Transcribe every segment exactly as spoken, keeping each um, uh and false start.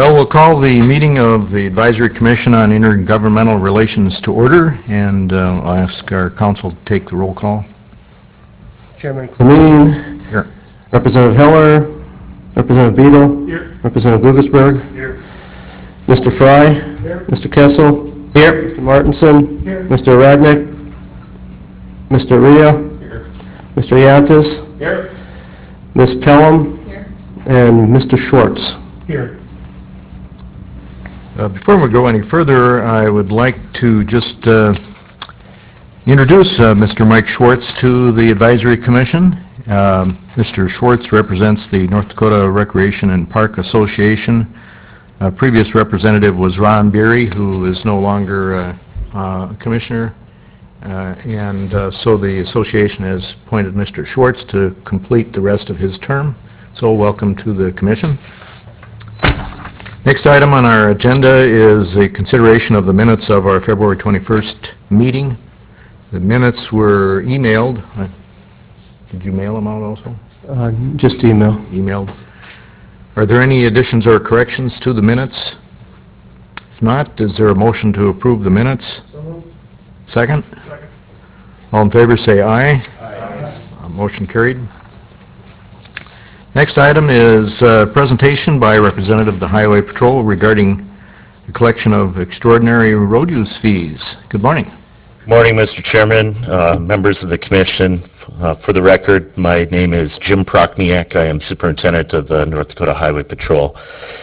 Well, we'll call the meeting of the Advisory Commission on Intergovernmental Relations to order, and uh, I'll ask our council to take the roll call. Chairman Clemeen. Here. Representative Heller. Representative Beadle. Here. Representative Gugelsberg. Here. Mister Fry. Here. Mister Kessel. Here. Mister Martinson. Here. Mister Radnick. Mister Ria. Here. Mister Yantis. Here. Miz Pelham. Here. And Mister Schwartz. Here. Uh, before we go any further, I would like to just uh, introduce uh, Mister Mike Schwartz to the Advisory Commission. Um, Mister Schwartz represents the North Dakota Recreation and Park Association. Uh, previous representative was Ron Beery, who is no longer uh, uh, a commissioner, uh, and uh, so the association has appointed Mister Schwartz to complete the rest of his term. So welcome to the commission. Next item on our agenda is a consideration of the minutes of our February twenty-first meeting. The minutes were emailed. Uh, Did you mail them out also? Uh, just email. Emailed. Are there any additions or corrections to the minutes? If not, is there a motion to approve the minutes? So moved. Second? Second. All in favor say aye. Aye. Uh, Motion carried. Next item is a presentation by a representative of the Highway Patrol regarding the collection of extraordinary road use fees. Good morning. Good morning, Mister Chairman, uh, members of the Commission. Uh, for the record, my name is Jim Prochniak. I am Superintendent of the North Dakota Highway Patrol.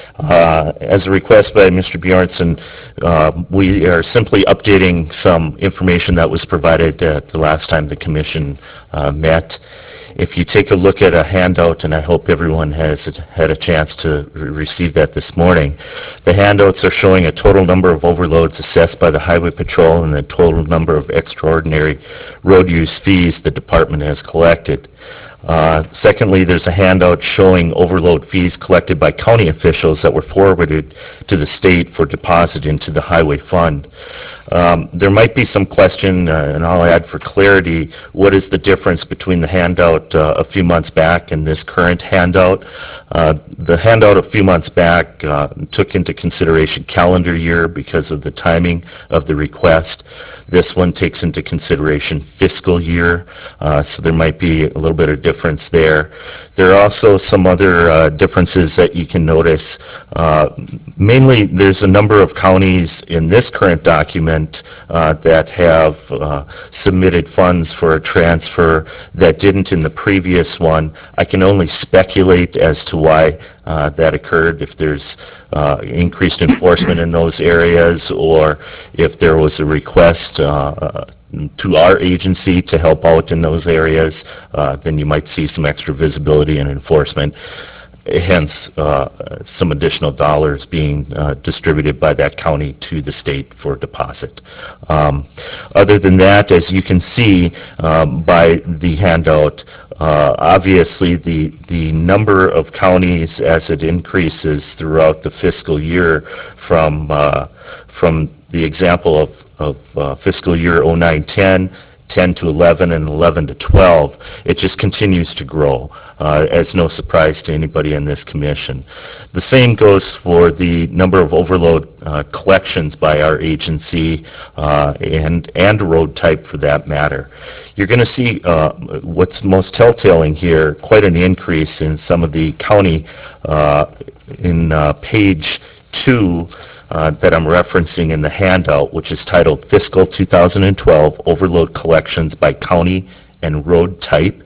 Uh, as a request by Mister Bjornson, uh, we are simply updating some information that was provided uh, the last time the Commission uh, met. If you take a look at a handout, and I hope everyone has had a chance to re receive that this morning, the handouts are showing a total number of overloads assessed by the Highway Patrol and the total number of extraordinary road use fees the department has collected. Uh, secondly, there's a handout showing overload fees collected by county officials that were forwarded to the state for deposit into the highway fund. Um, there might be some question, uh, and I'll add for clarity, what is the difference between the handout uh, a few months back and this current handout? Uh, the handout a few months back uh, took into consideration calendar year because of the timing of the request. This one takes into consideration fiscal year, uh, so there might be a little bit of difference there. There are also some other uh, differences that you can notice. Uh, mainly, there's a number of counties in this current document uh, that have uh, submitted funds for a transfer that didn't in the previous one. I can only speculate as to why uh, that occurred, if there's uh, increased enforcement in those areas, or if there was a request uh, to our agency to help out in those areas, uh, then you might see some extra visibility and enforcement. Hence, uh, some additional dollars being uh, distributed by that county to the state for deposit. Um, other than that, as you can see um, by the handout, uh, obviously the the number of counties as it increases throughout the fiscal year from uh, from the example of, of uh, fiscal year oh nine ten, ten to eleven, and eleven to twelve, it just continues to grow, uh, as no surprise to anybody in this commission. The same goes for the number of overload uh, collections by our agency uh, and, and road type for that matter. You're going to see uh, what's most telltale here, quite an increase in some of the county uh, in uh, page two Uh, that I'm referencing in the handout, which is titled Fiscal two thousand twelve Overload Collections by County and Road Type.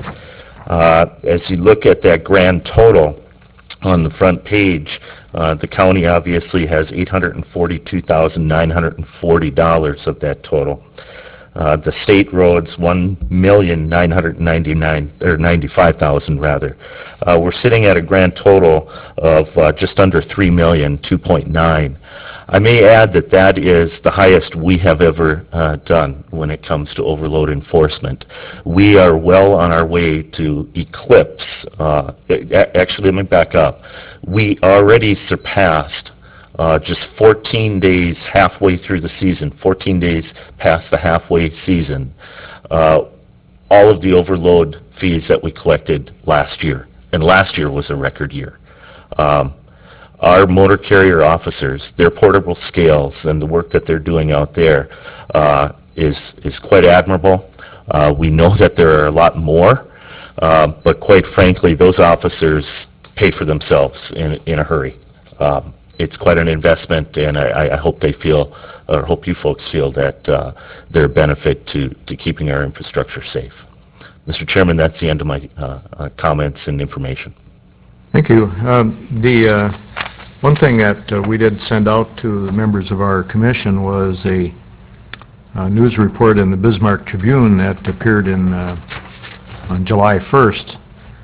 Uh, as you look at that grand total on the front page, uh, the county obviously has eight hundred forty-two thousand nine hundred forty dollars of that total. Uh, the state roads, one million nine hundred ninety-nine or ninety-five thousand rather. Uh, we're sitting at a grand total of uh, just under three million, two point nine. I may add that that is the highest we have ever uh, done when it comes to overload enforcement. We are well on our way to eclipse. Uh, actually, let me back up. We already surpassed Uh, just fourteen days halfway through the season, fourteen days past the halfway season, uh, all of the overload fees that we collected last year. And last year was a record year. Um, our motor carrier officers, their portable scales and the work that they're doing out there uh, is, is quite admirable. Uh, we know that there are a lot more, uh, but quite frankly, those officers pay for themselves in, in a hurry. Um, it's quite an investment, and I, I hope they feel, or hope you folks feel that uh, they're a benefit to, to keeping our infrastructure safe. Mister Chairman, that's the end of my uh, uh, comments and information. Thank you. Um, The uh, one thing that uh, we did send out to the members of our commission was a uh, news report in the Bismarck Tribune that appeared in uh, on July first,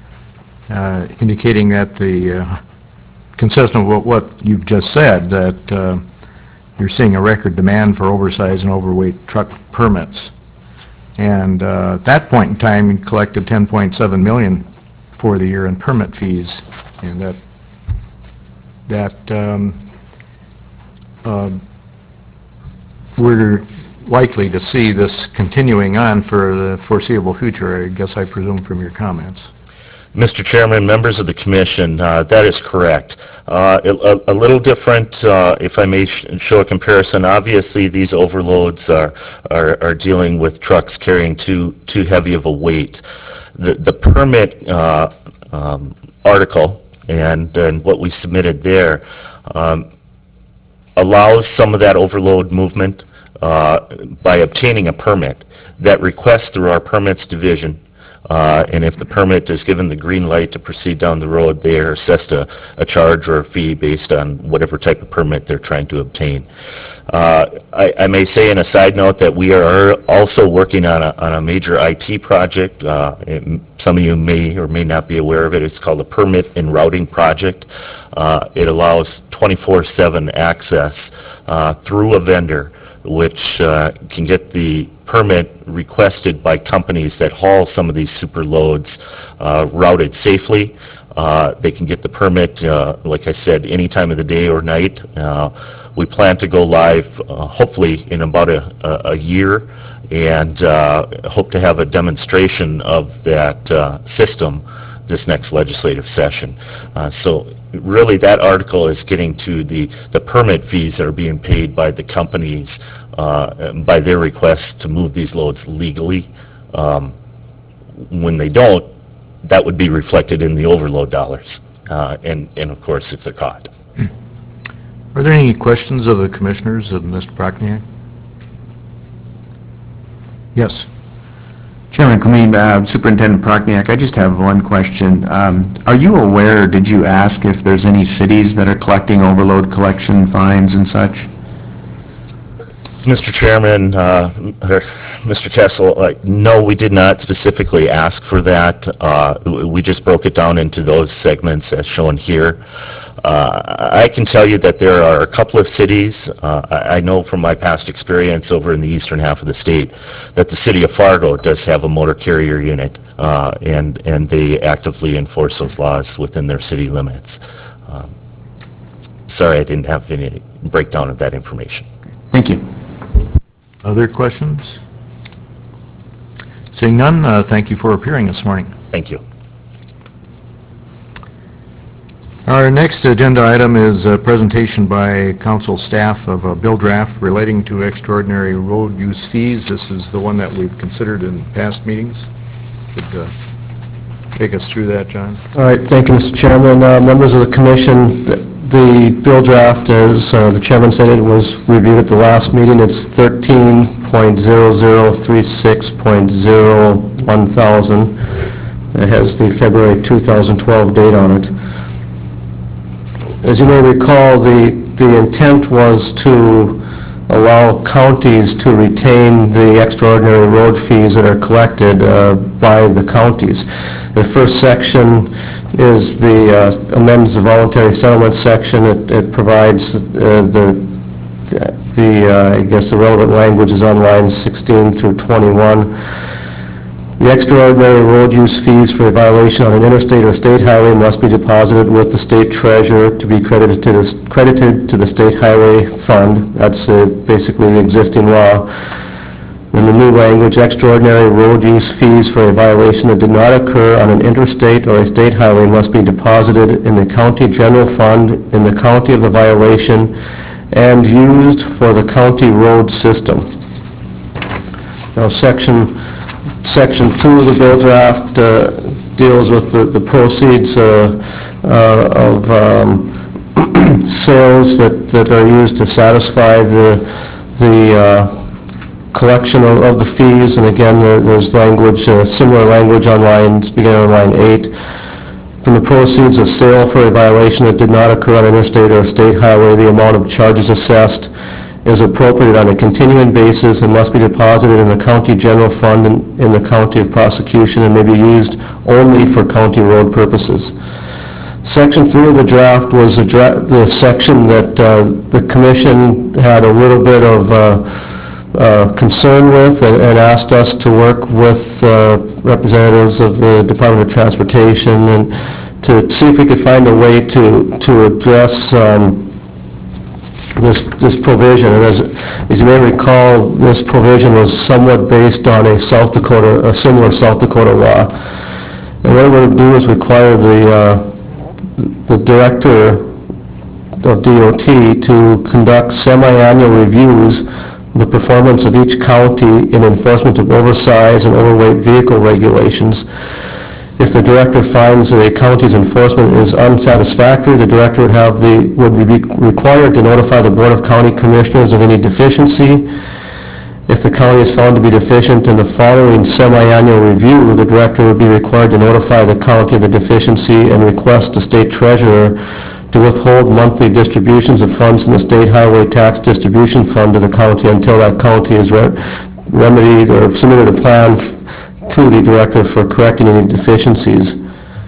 uh, indicating that the, uh, consistent with what, what you've just said, that uh, you're seeing a record demand for oversized and overweight truck permits. And uh, at that point in time, you collected ten point seven million dollars for the year in permit fees, and that that um, uh, we're likely to see this continuing on for the foreseeable future, I guess I presume from your comments. Mister Chairman, members of the Commission, uh, that is correct. Uh, a, a little different, uh, if I may sh show a comparison. Obviously, these overloads are, are, are dealing with trucks carrying too, too heavy of a weight. The, the permit uh, um, article and, and what we submitted there um, allows some of that overload movement uh, by obtaining a permit that requests through our permits division. Uh, and if the permit is given the green light to proceed down the road, they are assessed a, a charge or a fee based on whatever type of permit they're trying to obtain. Uh, I, I may say in a side note that we are also working on a, on a major I T project. Uh, it, some of you may or may not be aware of it. It's called a Permit and Routing Project. Uh, it allows twenty-four seven access uh, through a vendor, which uh, can get the permit requested by companies that haul some of these super loads uh, routed safely. Uh, they can get the permit, uh, like I said, any time of the day or night. Uh, we plan to go live uh, hopefully in about a, a, a year, and uh, hope to have a demonstration of that uh, system this next legislative session. Uh, so really that article is getting to the, the permit fees that are being paid by the companies uh, by their requests to move these loads legally. Um, when they don't, that would be reflected in the overload dollars, uh, and, and of course if they're caught. Are there any questions of the commissioners of Mister Prochniak? Yes. Chairman Clement, uh, Superintendent Prochniak, I just have one question. Um, are you aware, or did you ask if there's any cities that are collecting overload collection fines and such? Mister Chairman, uh, Mister Kessel, uh, no, we did not specifically ask for that. Uh, we just broke it down into those segments as shown here. Uh, I can tell you that there are a couple of cities, uh, I, I know from my past experience over in the eastern half of the state, that the city of Fargo does have a motor carrier unit, uh, and, and they actively enforce those laws within their city limits. Um, sorry, I didn't have any breakdown of that information. Thank you. Other questions? Seeing none, uh, thank you for appearing this morning. Thank you. Our next agenda item is a presentation by council staff of a bill draft relating to extraordinary road use fees. This is the one that we've considered in past meetings. Could uh, take us through that, John? All right, thank you, Mister Chairman. Uh, members of the commission, the, the bill draft, as uh, the chairman said, it was reviewed at the last meeting. It's thirteen point zero zero three six point zero one thousand. It has the February two thousand twelve date on it. As you may recall, the, the intent was to allow counties to retain the extraordinary road fees that are collected uh, by the counties. The first section is the uh, amends the voluntary settlement section. It, it provides uh, the, the uh, I guess the relevant language is on lines sixteen through twenty-one. The extraordinary road use fees for a violation on an interstate or state highway must be deposited with the state treasurer to be credited to the, credited to the state highway fund. That's uh, basically the existing law. In the new language, extraordinary road use fees for a violation that did not occur on an interstate or a state highway must be deposited in the county general fund in the county of the violation and used for the county road system. Now, section section two of the bill draft uh, deals with the, the proceeds uh, uh, of um, sales that, that are used to satisfy the the uh, collection of, of the fees, and again, there, there's language, uh, similar language on line, beginning on line eight. From the proceeds of sale for a violation that did not occur on interstate or state highway, the amount of charges assessed is appropriated on a continuing basis and must be deposited in the county general fund in, in the county of prosecution and may be used only for county road purposes. Section three of the draft was the, dra the section that uh, the commission had a little bit of uh, Uh, concern with and, and asked us to work with uh, representatives of the Department of Transportation and to see if we could find a way to to address um, this this provision. And as, as you may recall, this provision was somewhat based on a South Dakota, a similar South Dakota law. And what it would do is require the uh, the director of D O T to conduct semi-annual reviews the performance of each county in enforcement of oversized and overweight vehicle regulations. If the director finds that a county's enforcement is unsatisfactory, the director would have the would be required to notify the Board of County Commissioners of any deficiency. If the county is found to be deficient in the following semi-annual review, the director would be required to notify the county of the deficiency and request the state treasurer to withhold monthly distributions of funds from the state highway tax distribution fund to the county until that county has re remedied or submitted a plan to the director for correcting any deficiencies.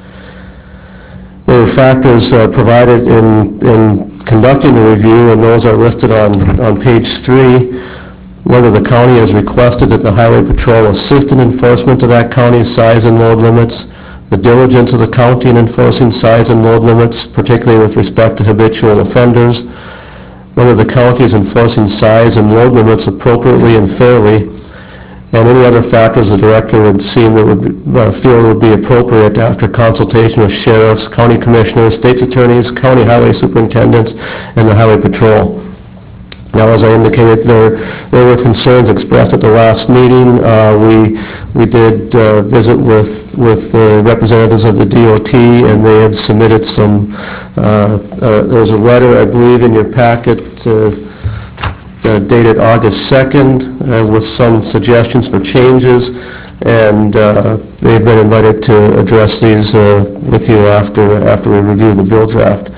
There are factors uh, provided in, in conducting the review, and those are listed on, on page three. Whether the county has requested that the Highway Patrol assist in enforcement of that county's size and load limits, the diligence of the county in enforcing size and load limits, particularly with respect to habitual offenders, whether the county is enforcing size and load limits appropriately and fairly, and any other factors the director would seem that would be, uh, feel would be appropriate after consultation with sheriffs, county commissioners, state's attorneys, county highway superintendents, and the Highway Patrol. Now, as I indicated, there there were concerns expressed at the last meeting. Uh, we we did uh, visit with with the representatives of the D O T, and they had submitted some. Uh, uh, there was a letter, I believe, in your packet uh, uh, dated August second, uh, with some suggestions for changes, and uh, they've been invited to address these uh, with you after after we review the bill draft.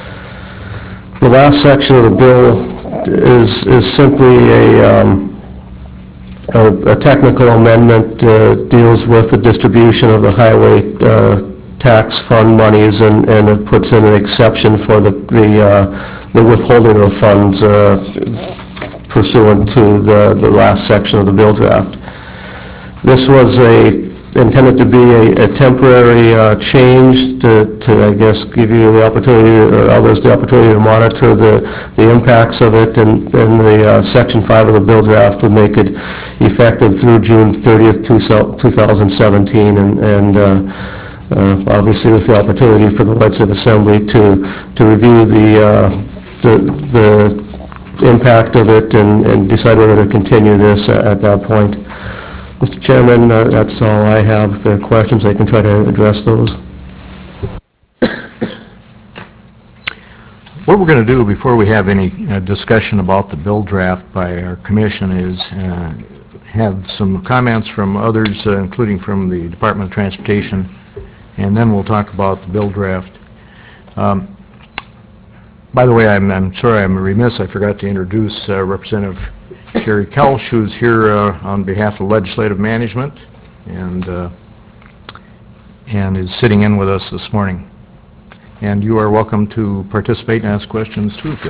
The last section of the bill is is simply a, um, a, a technical amendment, uh, deals with the distribution of the highway uh, tax fund monies, and, and it puts in an exception for the the, uh, the withholding of funds uh, pursuant to the, the last section of the bill draft. This was a intended to be a, a temporary uh, change to, to, I guess, give you the opportunity, or others the opportunity to monitor the, the impacts of it, and, and the uh, Section five of the bill draft would make it effective through June thirtieth, two thousand seventeen, and, and uh, uh, obviously with the opportunity for the Legislative Assembly to, to review the, uh, the, the impact of it and, and decide whether to continue this at, at that point. Mister Chairman, uh, that's all I have. If there are questions, I can try to address those. What we're going to do before we have any uh, discussion about the bill draft by our commission is uh, have some comments from others, uh, including from the Department of Transportation, and then we'll talk about the bill draft. Um, by the way, I'm, I'm sorry, I'm remiss. I forgot to introduce uh, Representative Jerry Kelsch, who's here uh, on behalf of Legislative Management, and uh, and is sitting in with us this morning. And you are welcome to participate and ask questions too, if you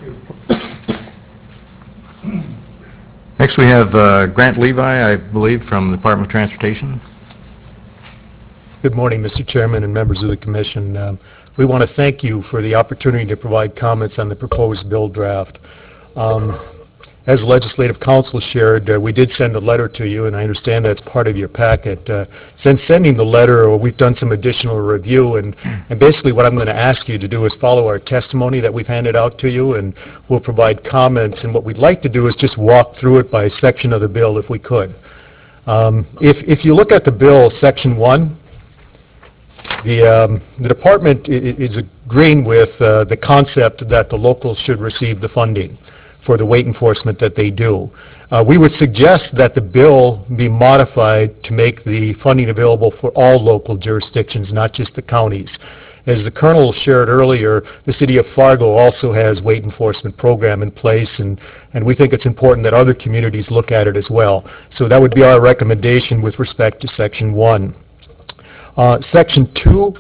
like. Next, we have uh, Grant Levi, I believe, from the Department of Transportation. Good morning, Mister Chairman and members of the Commission. Um, we want to thank you for the opportunity to provide comments on the proposed bill draft. Um, as legislative council shared, uh, we did send a letter to you, and I understand that's part of your packet. Uh, since sending the letter, we've done some additional review, and, and basically what I'm going to ask you to do is follow our testimony that we've handed out to you, and we'll provide comments. And what we'd like to do is just walk through it by section of the bill if we could. Um, if, if you look at the bill, section one, the, um, the department i- i- is agreeing with uh, the concept that the locals should receive the funding for the weight enforcement that they do. Uh, we would suggest that the bill be modified to make the funding available for all local jurisdictions, not just the counties. As the Colonel shared earlier, the City of Fargo also has weight enforcement program in place, and, and we think it's important that other communities look at it as well. So that would be our recommendation with respect to Section one. Uh, Section two,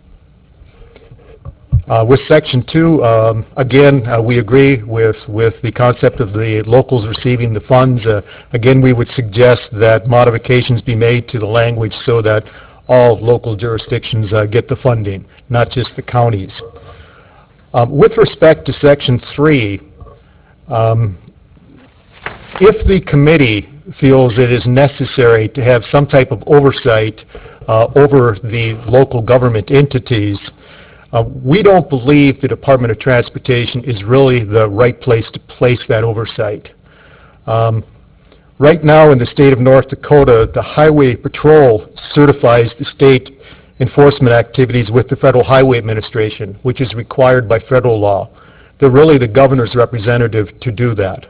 Uh, With Section two, um, again, uh, we agree with, with the concept of the locals receiving the funds. Uh, Again, we would suggest that modifications be made to the language so that all local jurisdictions uh, get the funding, not just the counties. Um, With respect to Section three, um, if the committee feels it is necessary to have some type of oversight uh, over the local government entities, Uh, we don't believe the Department of Transportation is really the right place to place that oversight. Um, right now in the state of North Dakota, the Highway Patrol certifies the state enforcement activities with the Federal Highway Administration, which is required by federal law. They're really the governor's representative to do that.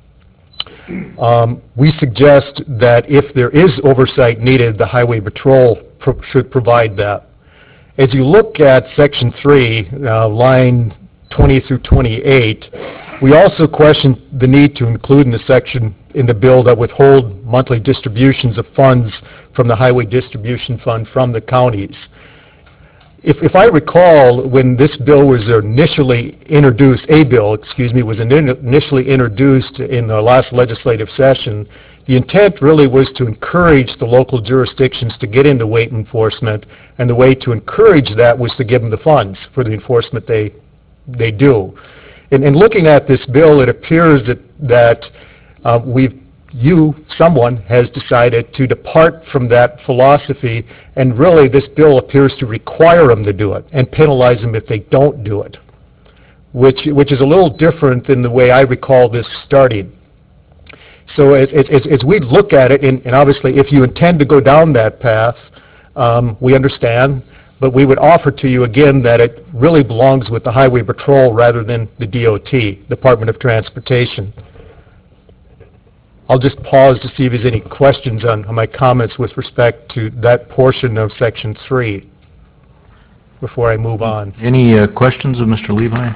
Um, we suggest that if there is oversight needed, the Highway Patrol pro- should provide that. As you look at Section three, uh, line twenty through twenty-eight, we also question the need to include in the section in the bill that withhold monthly distributions of funds from the Highway Distribution Fund from the counties. If, if I recall, when this bill was initially introduced, a bill, excuse me, was in- initially introduced in the last legislative session, the intent really was to encourage the local jurisdictions to get into weight enforcement, and the way to encourage that was to give them the funds for the enforcement they they do. In, in looking at this bill, it appears that that uh, we've you, someone, has decided to depart from that philosophy, and really this bill appears to require them to do it and penalize them if they don't do it, which which is a little different than the way I recall this starting. So as, as, as we look at it, and, and obviously if you intend to go down that path, um, we understand, but we would offer to you again that it really belongs with the Highway Patrol rather than the D O T, Department of Transportation. I'll just pause to see if there's any questions on, on my comments with respect to that portion of Section three before I move on. Any uh, questions of Mister Levi?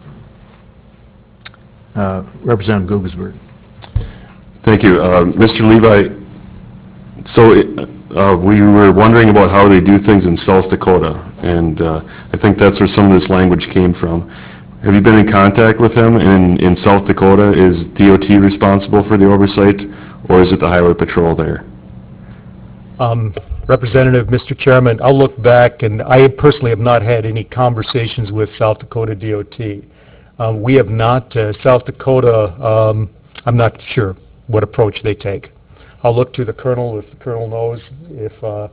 Uh, Representative Gugelsberg. Thank you. Uh, Mister Levi, so uh, we were wondering about how they do things in South Dakota, and uh, I think that's where some of this language came from. Have you been in contact with him? In, in South Dakota, is D O T responsible for the oversight, or is it the Highway Patrol there? Um, Representative, Mister Chairman, I'll look back, and I personally have not had any conversations with South Dakota D O T. Um, we have not. Uh, South Dakota, um, I'm not sure what approach they take. I'll look to the Colonel if the Colonel knows if... Uh,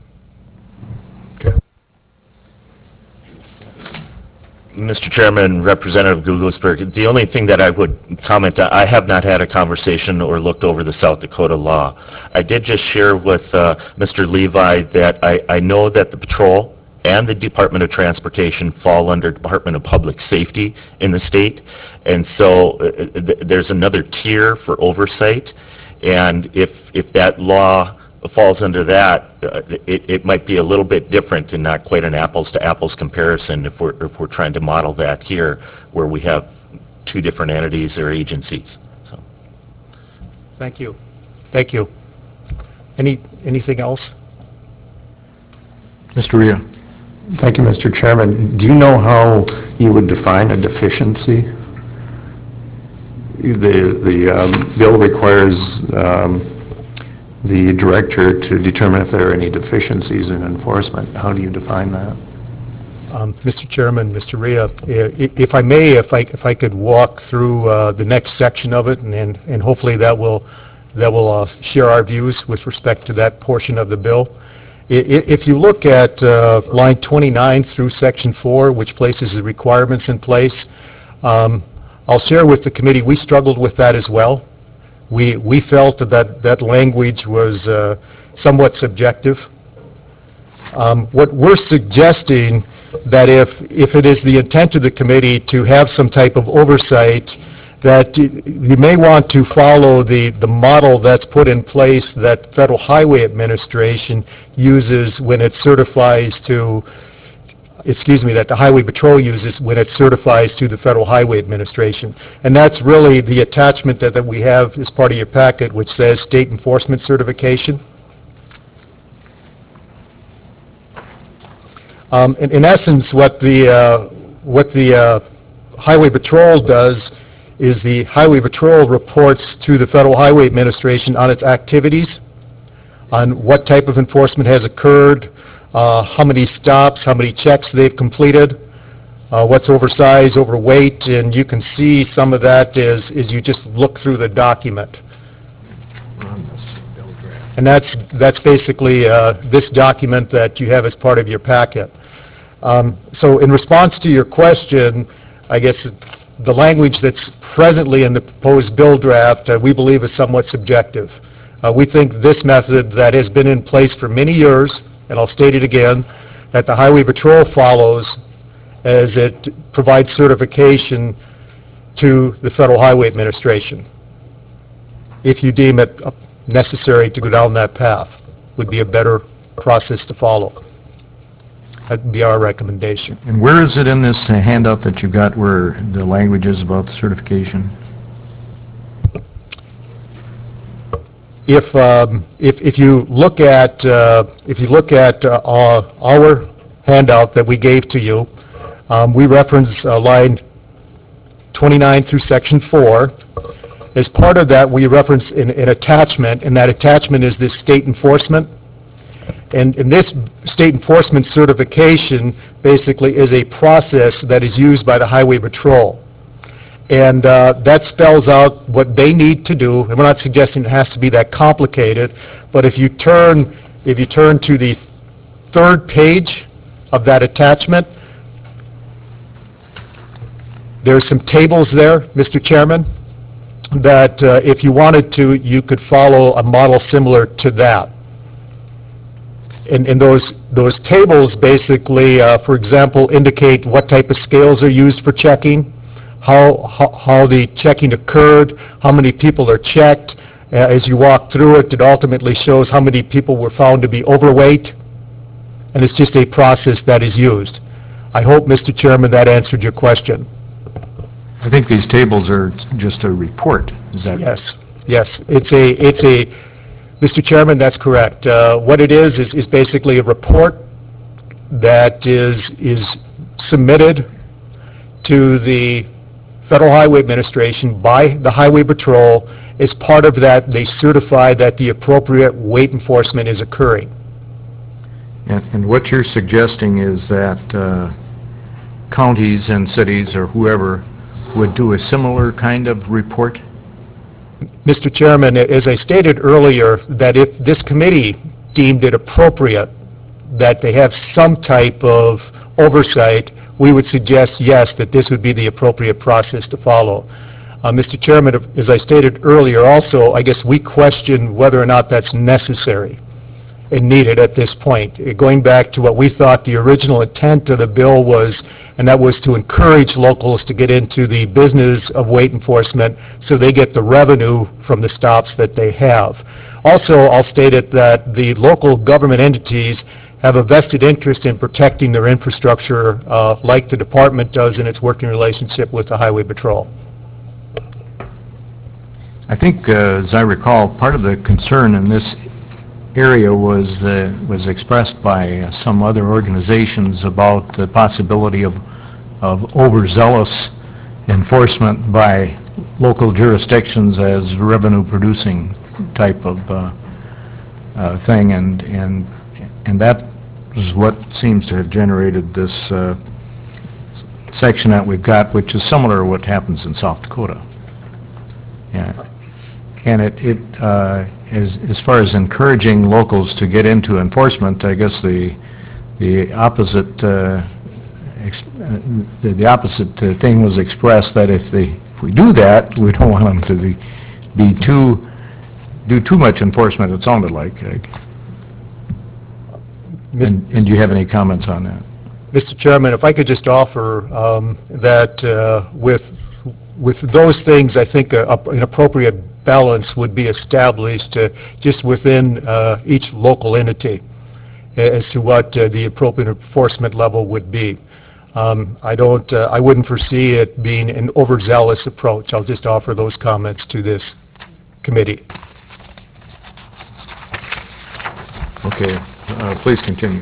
Mister Chairman, Representative Gugelsberg, the only thing that I would comment, I have not had a conversation or looked over the South Dakota law. I did just share with uh, Mister Levi that I, I know that the patrol and the Department of Transportation fall under Department of Public Safety in the state, and so uh, th- there's another tier for oversight, and if if that law falls under that, uh, it, it might be a little bit different and not quite an apples to apples comparison if we're if we're trying to model that here, where we have two different entities or agencies. So, thank you. Thank you. Any anything else? Mister Ria. Thank you, Mister Chairman. Do you know how you would define a deficiency? The, the um, bill requires um, the director to determine if there are any deficiencies in enforcement. How do you define that? Um, Mister Chairman, Mister Ria, i- if I may, if I if I could walk through uh, the next section of it, and and and hopefully that will that will uh, share our views with respect to that portion of the bill. I- i- If you look at uh, line twenty-nine through section four, which places the requirements in place, um, I'll share with the committee, we struggled with that as well. We we felt that that language was uh, somewhat subjective. Um, What we're suggesting, that if if it is the intent of the committee to have some type of oversight, that y- you may want to follow the the model that's put in place that Federal Highway Administration uses when it certifies to, excuse me, that the Highway Patrol uses when it certifies to the Federal Highway Administration. And that's really the attachment that, that we have as part of your packet, which says state enforcement certification. Um, in, in essence, what the, uh, what the uh, Highway Patrol does is the Highway Patrol reports to the Federal Highway Administration on its activities, on what type of enforcement has occurred, uh, how many stops, how many checks they've completed, uh, what's oversized, overweight, and you can see some of that as, as you just look through the document. And that's, that's basically uh, this document that you have as part of your packet. Um, So in response to your question, I guess the language that's presently in the proposed bill draft, uh, we believe is somewhat subjective. Uh, We think this method that has been in place for many years, and I'll state it again, that the Highway Patrol follows as it provides certification to the Federal Highway Administration. If you deem it uh, necessary to go down that path, would be a better process to follow. That'd be our recommendation. And where is it in this handout that you got where the language is about the certification? If, um, if, if you look at, uh, if you look at uh, our our handout that we gave to you, um, we reference uh, line twenty-nine through section four. As part of that, we reference an, an attachment, and that attachment is this state enforcement. And, and this state enforcement certification basically is a process that is used by the Highway Patrol. And uh, that spells out what they need to do, and we're not suggesting it has to be that complicated, but if you turn, if you turn to the third page of that attachment, there's some tables there, Mister Chairman, that uh, if you wanted to, you could follow a model similar to that. And, and those, those tables basically, uh, for example, indicate what type of scales are used for checking, how, how, how the checking occurred, how many people are checked. Uh, As you walk through it, it ultimately shows how many people were found to be overweight, and it's just a process that is used. I hope, Mister Chairman, that answered your question. I think these tables are just a report, is that? Yes, yes, it's a, it's a, Mister Chairman, that's correct. Uh, What it is, is is basically a report that is, is submitted to the Federal Highway Administration by the Highway Patrol. As part of that, they certify that the appropriate weight enforcement is occurring. And and what you're suggesting is that uh, counties and cities or whoever would do a similar kind of report? Mister Chairman, as I stated earlier, that if this committee deemed it appropriate that they have some type of oversight, we would suggest, yes, that this would be the appropriate process to follow. Uh, Mister Chairman, as I stated earlier also, I guess we question whether or not that's necessary and needed at this point. Uh, Going back to what we thought the original intent of the bill was, and that was to encourage locals to get into the business of weight enforcement so they get the revenue from the stops that they have. Also, I'll state it that the local government entities have a vested interest in protecting their infrastructure uh, like the department does in its working relationship with the Highway Patrol. I think, uh, as I recall, part of the concern in this area was uh, was expressed by uh, some other organizations about the possibility of of overzealous enforcement by local jurisdictions as revenue-producing type of uh, uh, thing, and and and that is what seems to have generated this uh, section that we've got, which is similar to what happens in South Dakota. Yeah. And it, it uh, as, as far as encouraging locals to get into enforcement, I guess the the opposite uh, ex uh, the, the opposite uh, thing was expressed, that if they if we do that, we don't want them to be, be too do too much enforcement. It sounded like. like and, and do you have any comments on that? Mister Chairman, if I could just offer um, that uh, with with those things, I think a, a, an appropriate balance would be established uh, just within uh, each local entity as to what uh, the appropriate enforcement level would be. Um, I don't, uh, I wouldn't foresee it being an overzealous approach. I'll just offer those comments to this committee. Okay, uh, please continue.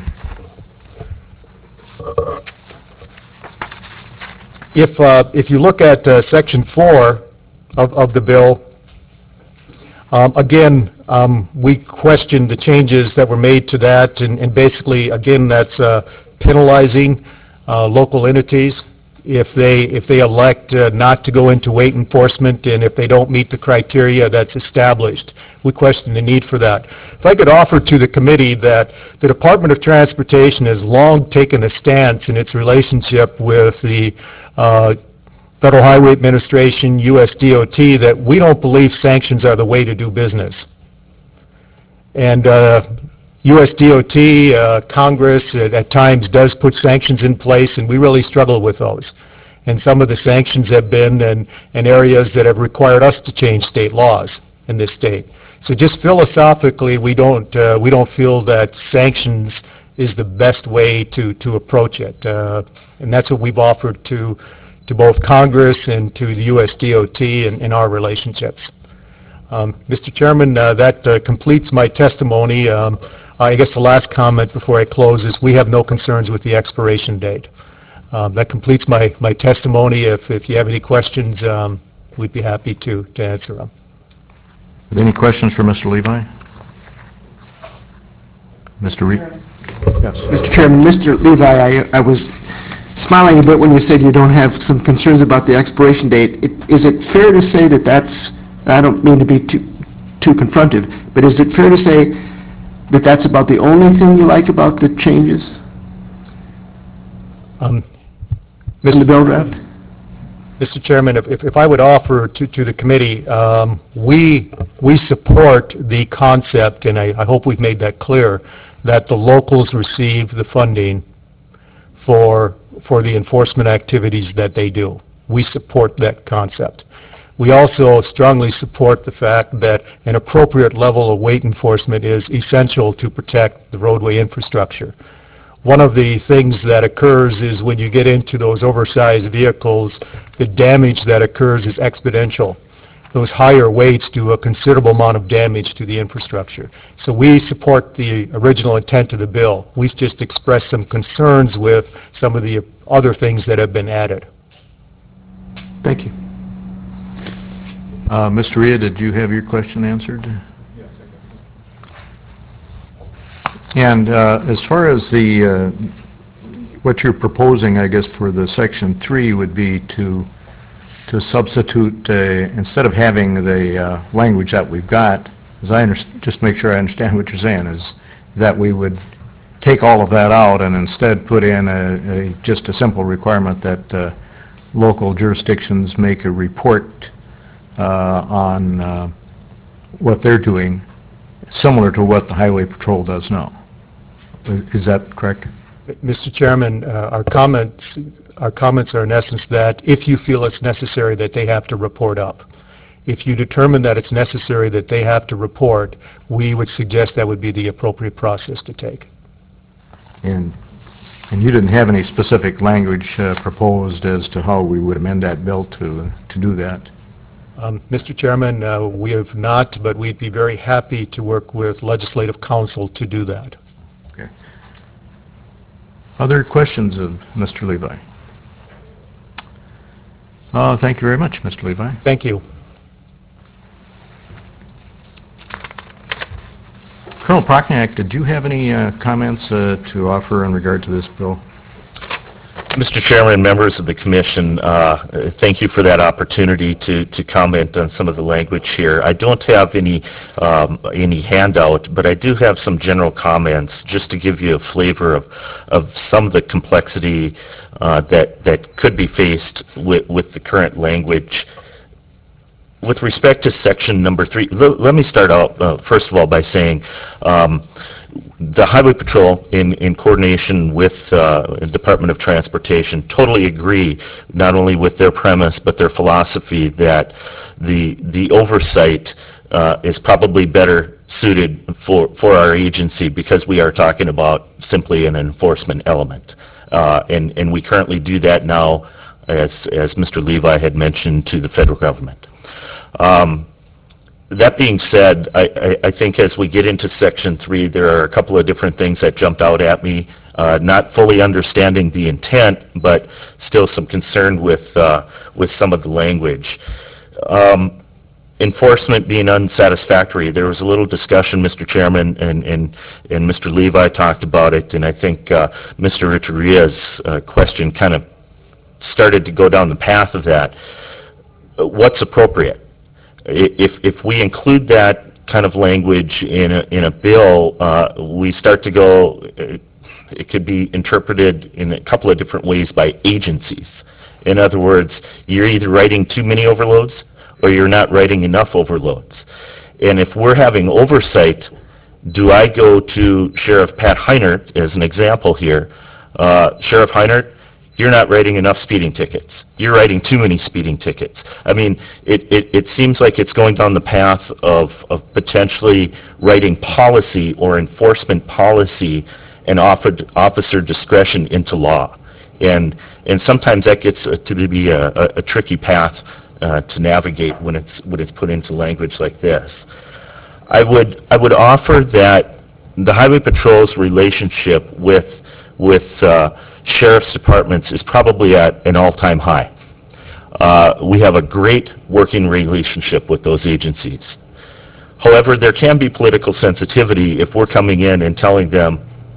If, uh, if you look at uh, Section four of, of the bill, um, again, um, we questioned the changes that were made to that, and, and basically, again, that's uh, penalizing uh, local entities if they, if they elect uh, not to go into weight enforcement, and if they don't meet the criteria that's established. We question the need for that. If I could offer to the committee that the Department of Transportation has long taken a stance in its relationship with the uh, Federal Highway Administration, U S D O T, that we don't believe sanctions are the way to do business. And uh, U S D O T, uh, Congress at, at times does put sanctions in place, and we really struggle with those. And some of the sanctions have been in, in areas that have required us to change state laws in this state. So just philosophically, we don't uh, we don't feel that sanctions is the best way to to approach it, uh, and that's what we've offered to to both Congress and to the U S D O T in, in our relationships. Um, Mister Chairman, uh, that uh, completes my testimony. Um, I guess the last comment before I close is we have no concerns with the expiration date. Um, that completes my, my testimony. If, if you have any questions, um, we'd be happy to, to answer them. Any questions for Mister Levi? Mister Reed? Yes. Mister Chairman, Mister Levi, I, I was smiling a bit when you said you don't have some concerns about the expiration date. It, is it fair to say that that's, I don't mean to be too, too confrontive, but is it fair to say that that's about the only thing you like about the changes Um, in the bill draft? Mister Chairman, if, if if I would offer to, to the committee, um, we, we support the concept, and I, I hope we've made that clear, that the locals receive the funding for, for the enforcement activities that they do. We support that concept. We also strongly support the fact that an appropriate level of weight enforcement is essential to protect the roadway infrastructure. One of the things that occurs is when you get into those oversized vehicles, the damage that occurs is exponential. Those higher weights do a considerable amount of damage to the infrastructure. So we support the original intent of the bill. We've just expressed some concerns with some of the other things that have been added. Thank you. Uh, Mister Rhea, did you have your question answered? And uh, as far as the, uh, what you're proposing, I guess, for the section three would be to to substitute, uh, instead of having the uh, language that we've got, as I under just make sure I understand what you're saying, is that we would take all of that out and instead put in a, a just a simple requirement that uh, local jurisdictions make a report uh, on uh, what they're doing, similar to what the Highway Patrol does now. Is that correct? Mister Chairman, uh, our comments, our comments are in essence that if you feel it's necessary that they have to report up. If you determine that it's necessary that they have to report, we would suggest that would be the appropriate process to take. And and you didn't have any specific language uh, proposed as to how we would amend that bill to to do that? Um, Mister Chairman, uh, we have not, but we'd be very happy to work with Legislative Counsel to do that. Okay. Other questions of Mister Levi? Uh, thank you very much, Mister Levi. Thank you. Colonel Prochniak, did you have any uh, comments uh, to offer in regard to this bill? Mister Chairman, members of the commission, uh, thank you for that opportunity to, to comment on some of the language here. I don't have any um, any handout, but I do have some general comments just to give you a flavor of, of some of the complexity uh, that, that could be faced with, with the current language. With respect to section number three, l- let me start out uh, first of all by saying um, the Highway Patrol, in, in coordination with uh, the Department of Transportation, totally agree not only with their premise but their philosophy that the the oversight uh, is probably better suited for, for our agency because we are talking about simply an enforcement element. Uh, and, and we currently do that now, as, as Mister Levi had mentioned, to the federal government. Um, That being said, I, I, I think as we get into section three, there are a couple of different things that jumped out at me. Uh, not fully understanding the intent, but still some concern with uh, with some of the language. Um, enforcement being unsatisfactory. There was a little discussion, Mister Chairman, and and, and Mister Levi talked about it, and I think uh, Mister Richaria's uh, question kind of started to go down the path of that. What's appropriate? If if we include that kind of language in a, in a bill, uh, we start to go, it could be interpreted in a couple of different ways by agencies. In other words, you're either writing too many overloads or you're not writing enough overloads. And if we're having oversight, do I go to Sheriff Pat Heinert as an example here? Uh, Sheriff Heinert, you're not writing enough speeding tickets. You're writing too many speeding tickets. I mean, it, it, it seems like it's going down the path of, of potentially writing policy or enforcement policy and offered, officer discretion into law. And, and sometimes that gets uh, to be a, a, a tricky path uh, to navigate when it's, when it's put into language like this. I would, I would offer that the Highway Patrol's relationship with, with uh, sheriff's departments is probably at an all-time high. Uh, we have a great working relationship with those agencies. However, there can be political sensitivity if we're coming in and telling them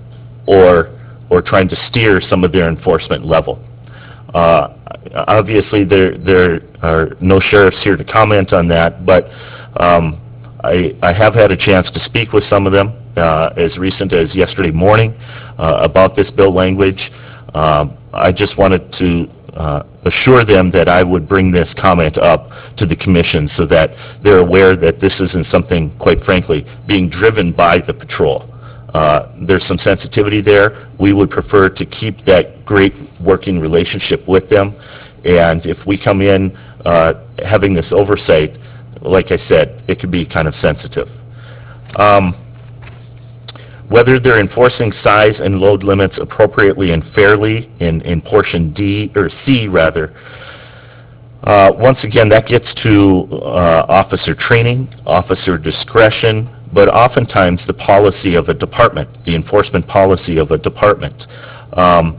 or or trying to steer some of their enforcement level. Uh, obviously, there there are no sheriffs here to comment on that, but um, I, I have had a chance to speak with some of them uh, as recent as yesterday morning uh, about this bill language. Um, I just wanted to uh, assure them that I would bring this comment up to the commission so that they're aware that this isn't something, quite frankly, being driven by the patrol. Uh, there's some sensitivity there. We would prefer to keep that great working relationship with them. And if we come in uh, having this oversight, like I said, it could be kind of sensitive. Um, Whether they're enforcing size and load limits appropriately and fairly in, in portion D, or C rather, uh, once again, that gets to uh, officer training, officer discretion, but oftentimes the policy of a department, the enforcement policy of a department. Um,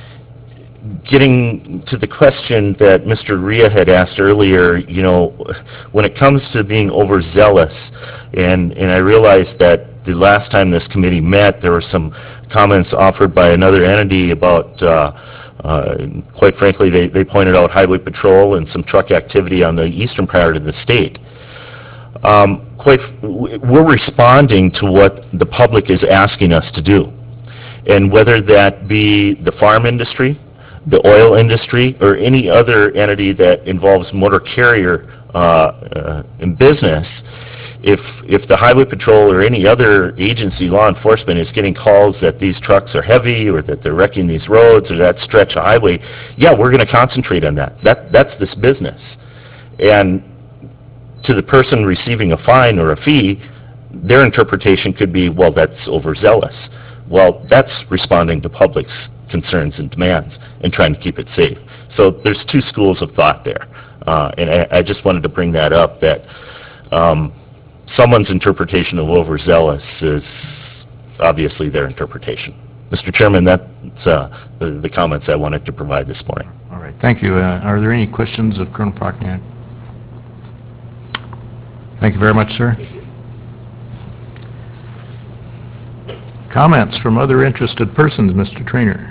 getting to the question that Mister Ria had asked earlier, you know, when it comes to being overzealous, and, and I realized that the last time this committee met, there were some comments offered by another entity about, uh, uh, quite frankly, they, they pointed out Highway Patrol and some truck activity on the eastern part of the state. Um, quite, we're responding to what the public is asking us to do. And whether that be the farm industry, the oil industry, or any other entity that involves motor carrier uh, uh, in business, If, if the Highway Patrol or any other agency, law enforcement, is getting calls that these trucks are heavy or that they're wrecking these roads or that stretch of highway, yeah, we're going to concentrate on that. That that's this business. And to the person receiving a fine or a fee, their interpretation could be, well, that's overzealous. Well, that's responding to public's concerns and demands and trying to keep it safe. So there's two schools of thought there. Uh, and I, I just wanted to bring that up, that um, someone's interpretation of overzealous is obviously their interpretation. Mister Chairman, that's uh, the, the comments I wanted to provide this morning. All right, thank you. Uh, are there any questions of Colonel Prochniak? Thank you very much, sir. Comments from other interested persons, Mister Trainer?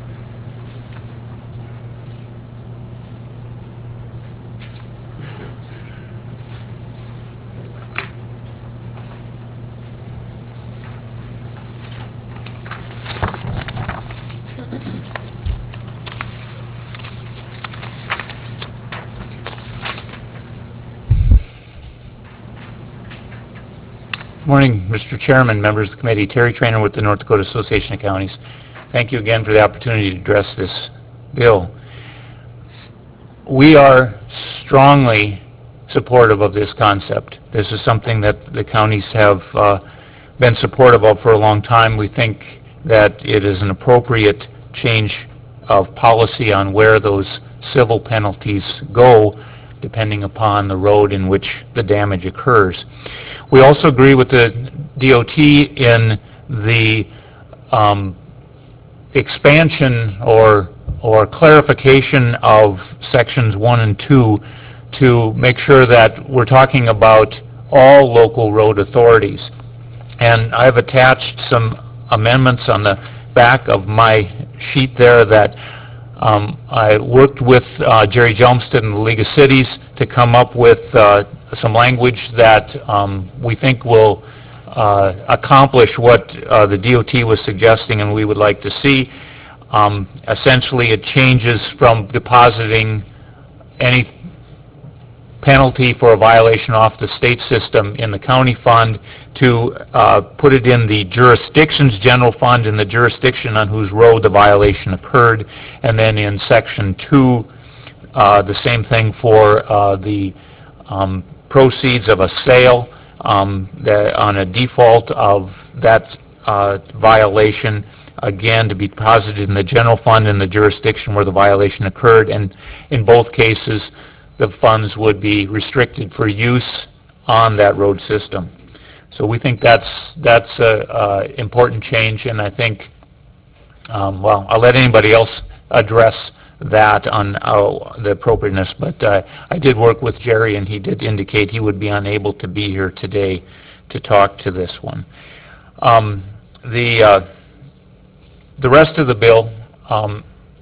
Morning, Mister Chairman, members of the committee. Terry Trainer with the North Dakota Association of Counties. Thank you again for the opportunity to address this bill. We are strongly supportive of this concept. This is something that the counties have uh, been supportive of for a long time. We think that it is an appropriate change of policy on where those civil penalties go, depending upon the road in which the damage occurs. We also agree with the D O T in the um, expansion or or clarification of sections one and two to make sure that we're talking about all local road authorities. And I've attached some amendments on the back of my sheet there that um, I worked with uh, Jerry Jelmstead and the League of Cities to come up with uh, some language that um, we think will uh, accomplish what uh, the D O T was suggesting and we would like to see. Um, essentially, it changes from depositing any penalty for a violation off the state system in the county fund to uh, put it in the jurisdiction's general fund in the jurisdiction on whose road the violation occurred, and then in section two, uh, the same thing for uh, the um, proceeds of a sale um, that on a default of that uh, violation, again, to be deposited in the general fund in the jurisdiction where the violation occurred, and in both cases, the funds would be restricted for use on that road system. So we think that's that's a, a important change, and I think, um, well, I'll let anybody else address that on uh, the appropriateness, but uh, I did work with Jerry, and he did indicate he would be unable to be here today to talk to this one. Um, the uh, the rest of the bill, um,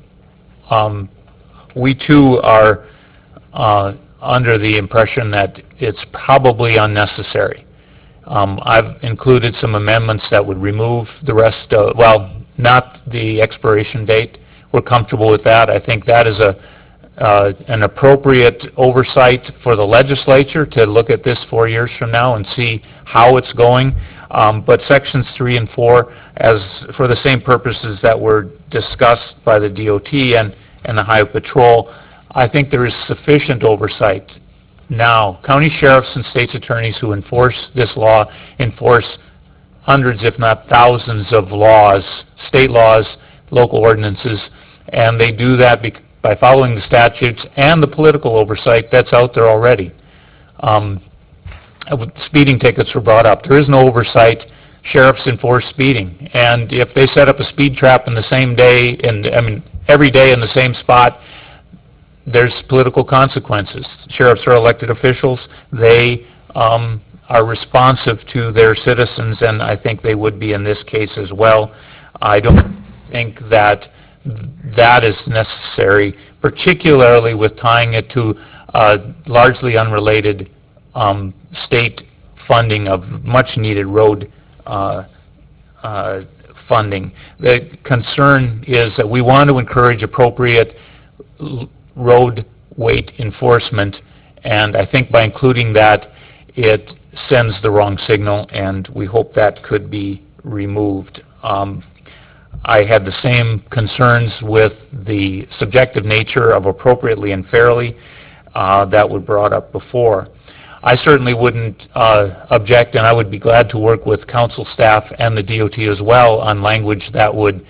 um, we too are uh, under the impression that it's probably unnecessary. Um, I've included some amendments that would remove the rest, uh, well, not the expiration date. We're comfortable with that. I think that is a uh, an appropriate oversight for the legislature to look at this four years from now and see how it's going. Um, but sections three and four, as for the same purposes that were discussed by the D O T and, and the Highway Patrol, I think there is sufficient oversight now. County sheriffs and state's attorneys who enforce this law enforce hundreds, if not thousands, of laws, state laws, local ordinances, and they do that bec- by following the statutes and the political oversight that's out there already. Um, speeding tickets were brought up. There is no oversight. Sheriffs enforce speeding, and if they set up a speed trap in the same day, and I mean every day in the same spot, there's political consequences. Sheriffs are elected officials. They um, are responsive to their citizens, and I think they would be in this case as well. I don't think that that is necessary, particularly with tying it to uh, largely unrelated um, state funding of much-needed road uh, uh, funding. The concern is that we want to encourage appropriate l- road weight enforcement, and I think by including that, it sends the wrong signal, and we hope that could be removed. Um, I had the same concerns with the subjective nature of appropriately and fairly uh, that were brought up before. I certainly wouldn't uh, object, and I would be glad to work with council staff and the D O T as well on language that would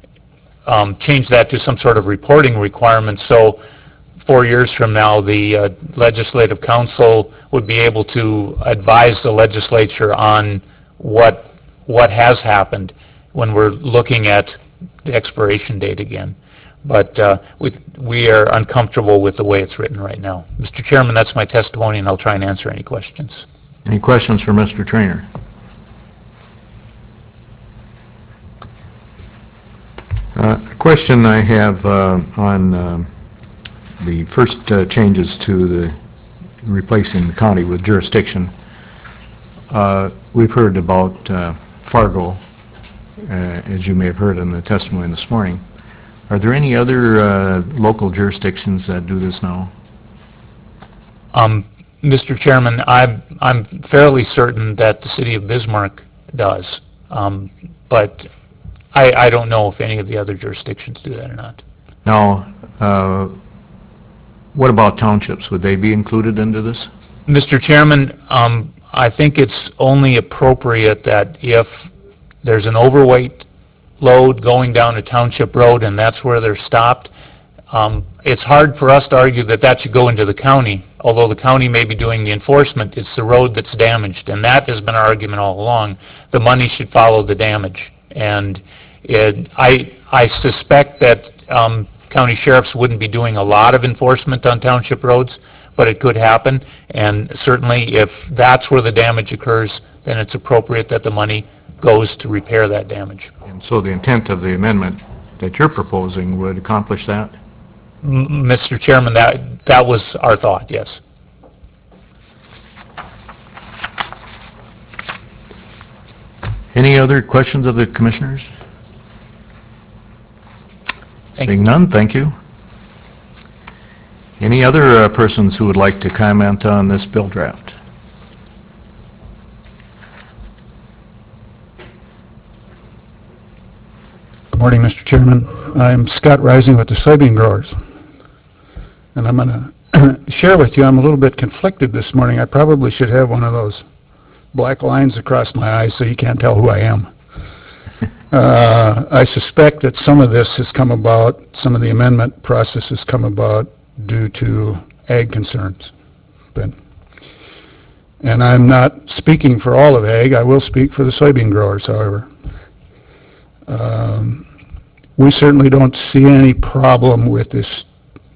um, change that to some sort of reporting requirement, so four years from now the uh, legislative council would be able to advise the legislature on what what has happened when we're looking at the expiration date again. But uh, we, we are uncomfortable with the way it's written right now. Mister Chairman, that's my testimony, and I'll try and answer any questions. Any questions for Mister Trainer? Question I have uh, on um, the first uh, changes to the replacing the county with jurisdiction. Uh, We've heard about uh, Fargo, uh, as you may have heard in the testimony this morning. Are there any other uh, local jurisdictions that do this now? Um, Mister Chairman, I'm, I'm fairly certain that the city of Bismarck does, um, but I, I don't know if any of the other jurisdictions do that or not. Now, uh, what about townships? Would they be included into this? Mister Chairman, um, I think it's only appropriate that if there's an overweight load going down a township road and that's where they're stopped, um, it's hard for us to argue that that should go into the county. Although the county may be doing the enforcement, it's the road that's damaged, and that has been our argument all along. The money should follow the damage, and it, I, I suspect that um, county sheriffs wouldn't be doing a lot of enforcement on township roads, but it could happen, and certainly if that's where the damage occurs, then it's appropriate that the money goes to repair that damage. And so the intent of the amendment that you're proposing would accomplish that? M- Mister Chairman, that, that was our thought, yes. Any other questions of the commissioners? Thank Seeing you. none, thank you. Any other uh, persons who would like to comment on this bill draft? Good morning, Mister Chairman. I'm Scott Rising with the soybean growers. And I'm going to share with you, I'm a little bit conflicted this morning. I probably should have one of those black lines across my eyes so you can't tell who I am. Uh, I suspect that some of this has come about, some of the amendment process has come about due to ag concerns. But, and I'm not speaking for all of ag. I will speak for the soybean growers, however. Um, we certainly don't see any problem with this,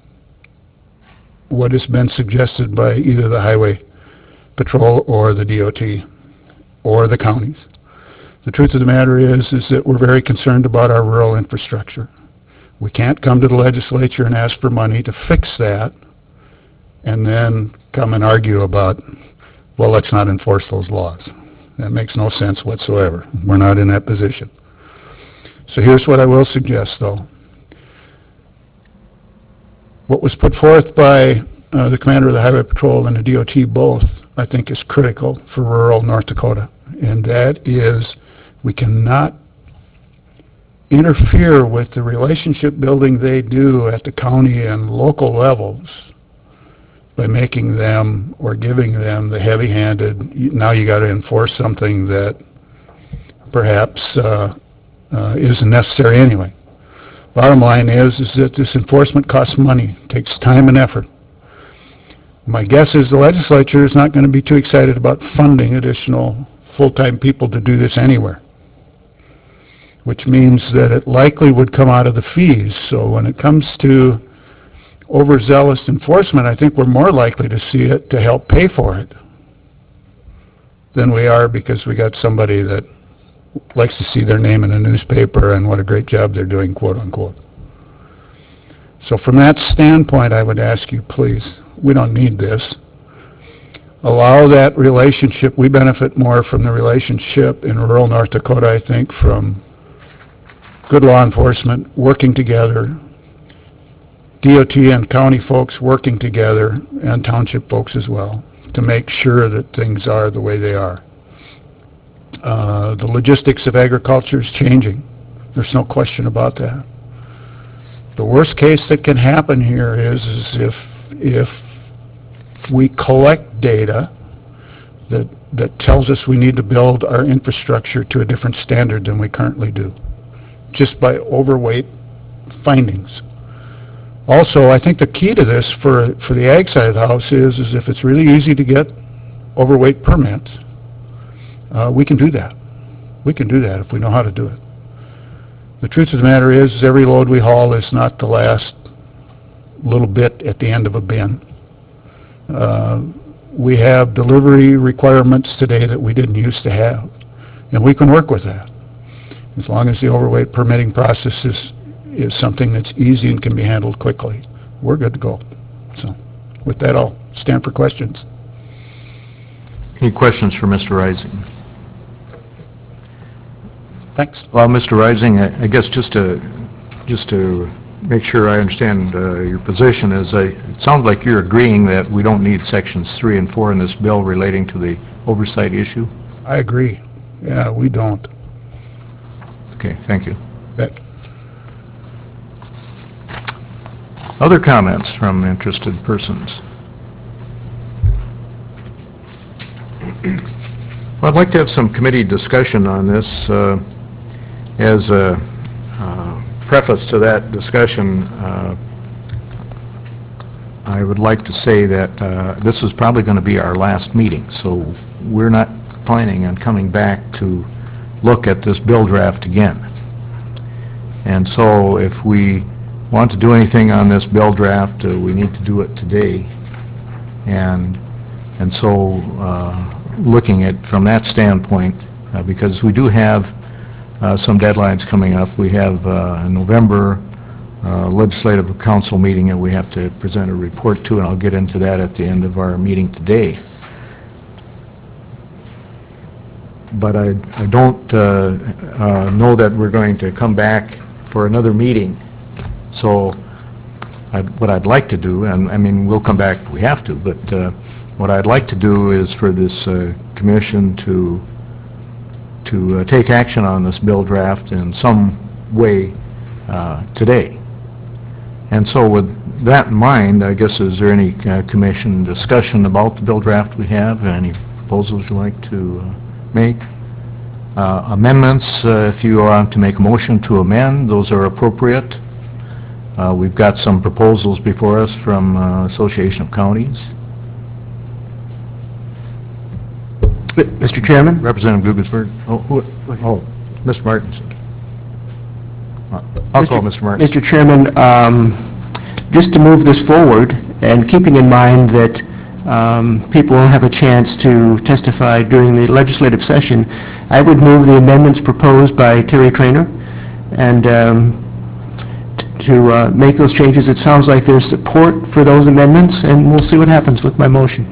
what has been suggested by either the Highway Patrol or the D O T or the counties. The truth of the matter is, is that we're very concerned about our rural infrastructure. We can't come to the legislature and ask for money to fix that and then come and argue about, well, let's not enforce those laws. That makes no sense whatsoever. We're not in that position. So here's what I will suggest, though. What was put forth by uh, the commander of the Highway Patrol and the D O T both, I think, is critical for rural North Dakota. And that is, we cannot interfere with the relationship building they do at the county and local levels by making them or giving them the heavy-handed, now you got to enforce something that perhaps uh, uh, isn't necessary anyway. Bottom line is, is that this enforcement costs money, takes time and effort. My guess is the legislature is not going to be too excited about funding additional full-time people to do this anywhere, which means that it likely would come out of the fees. So when it comes to overzealous enforcement, I think we're more likely to see it to help pay for it than we are because we got somebody that likes to see their name in a newspaper and what a great job they're doing, quote unquote. So from that standpoint, I would ask you, please, we don't need this. Allow that relationship. We benefit more from the relationship in rural North Dakota, I think, from good law enforcement working together, D O T and county folks working together, and township folks as well, to make sure that things are the way they are. Uh, the logistics of agriculture is changing. There's no question about that. The worst case that can happen here is, is if, if we collect data that, that tells us we need to build our infrastructure to a different standard than we currently do, just by overweight findings. Also, I think the key to this for, for the ag side of the house is, is if it's really easy to get overweight permits, uh, we can do that. We can do that if we know how to do it. The truth of the matter is, is every load we haul is not the last little bit at the end of a bin. Uh, we have delivery requirements today that we didn't used to have, and we can work with that as long as the overweight permitting process is, is something that's easy and can be handled quickly, we're good to go. So with that, I'll stand for questions. Any questions for Mister Rising? Thanks. Well, Mister Rising, I I guess just to, just to make sure I understand uh, your position is, I- it sounds like you're agreeing that we don't need sections three and four in this bill relating to the oversight issue? I agree. Yeah, we don't. Okay, thank you. That, Other comments from interested persons? Well, I'd like to have some committee discussion on this. uh, As a uh, preface to that discussion, uh, I would like to say that uh, this is probably going to be our last meeting, so we're not planning on coming back to look at this bill draft again. And so if we want to do anything on this bill draft, uh, we need to do it today. And, and so, uh, looking at from that standpoint, uh, because we do have uh, some deadlines coming up. We have uh, a November uh, Legislative Council meeting that we have to present a report to, and I'll get into that at the end of our meeting today. But I, I don't uh, uh, know that we're going to come back for another meeting. So I'd, what I'd like to do, and I mean, we'll come back if we have to, but uh, what I'd like to do is for this uh, commission to to uh, take action on this bill draft in some way uh, today. And so with that in mind, I guess, is there any uh, commission discussion about the bill draft we have? Any proposals you'd like to uh, make? Uh, amendments, uh, if you want to make a motion to amend, those are appropriate. Uh, we've got some proposals before us from uh, Association of Counties. Mister Chairman? Representative Gugelsberg. Oh, who, oh, Mister Martinson. Uh, I'll call Mister Martinson. Mister Chairman, um, just to move this forward, and keeping in mind that um, people will have a chance to testify during the legislative session, I would move the amendments proposed by Terry Traynor, and um, t- to uh, make those changes. It sounds like there's support for those amendments, and we'll see what happens with my motion.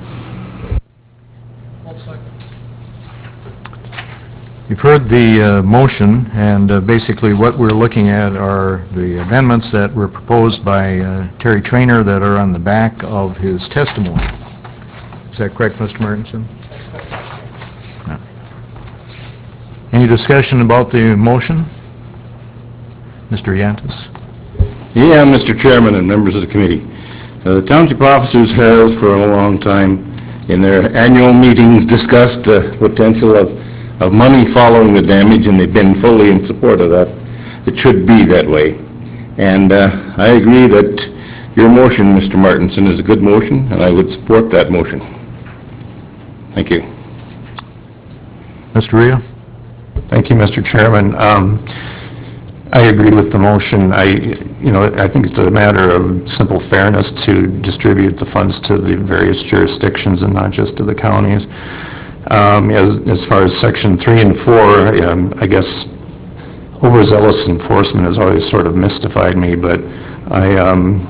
You've heard the uh, motion, and uh, basically what we're looking at are the amendments that were proposed by uh, Terry Traynor that are on the back of his testimony. Is that correct, Mister Martinson? No. Any discussion about the motion? Mister Yantis? Yeah, Mister Chairman and members of the committee. Uh, The township officers have for a long time in their annual meetings discussed the potential of of money following the damage, and they've been fully in support of that. It should be that way. And uh, I agree that your motion, Mister Martinson, is a good motion, and I would support that motion. Thank you. Mister Ria? Thank you, Mister Chairman. Um, I agree with the motion. I, you know, I think it's a matter of simple fairness to distribute the funds to the various jurisdictions and not just to the counties. Um, as, as far as section three and four, um, I guess overzealous enforcement has always sort of mystified me, but I, um,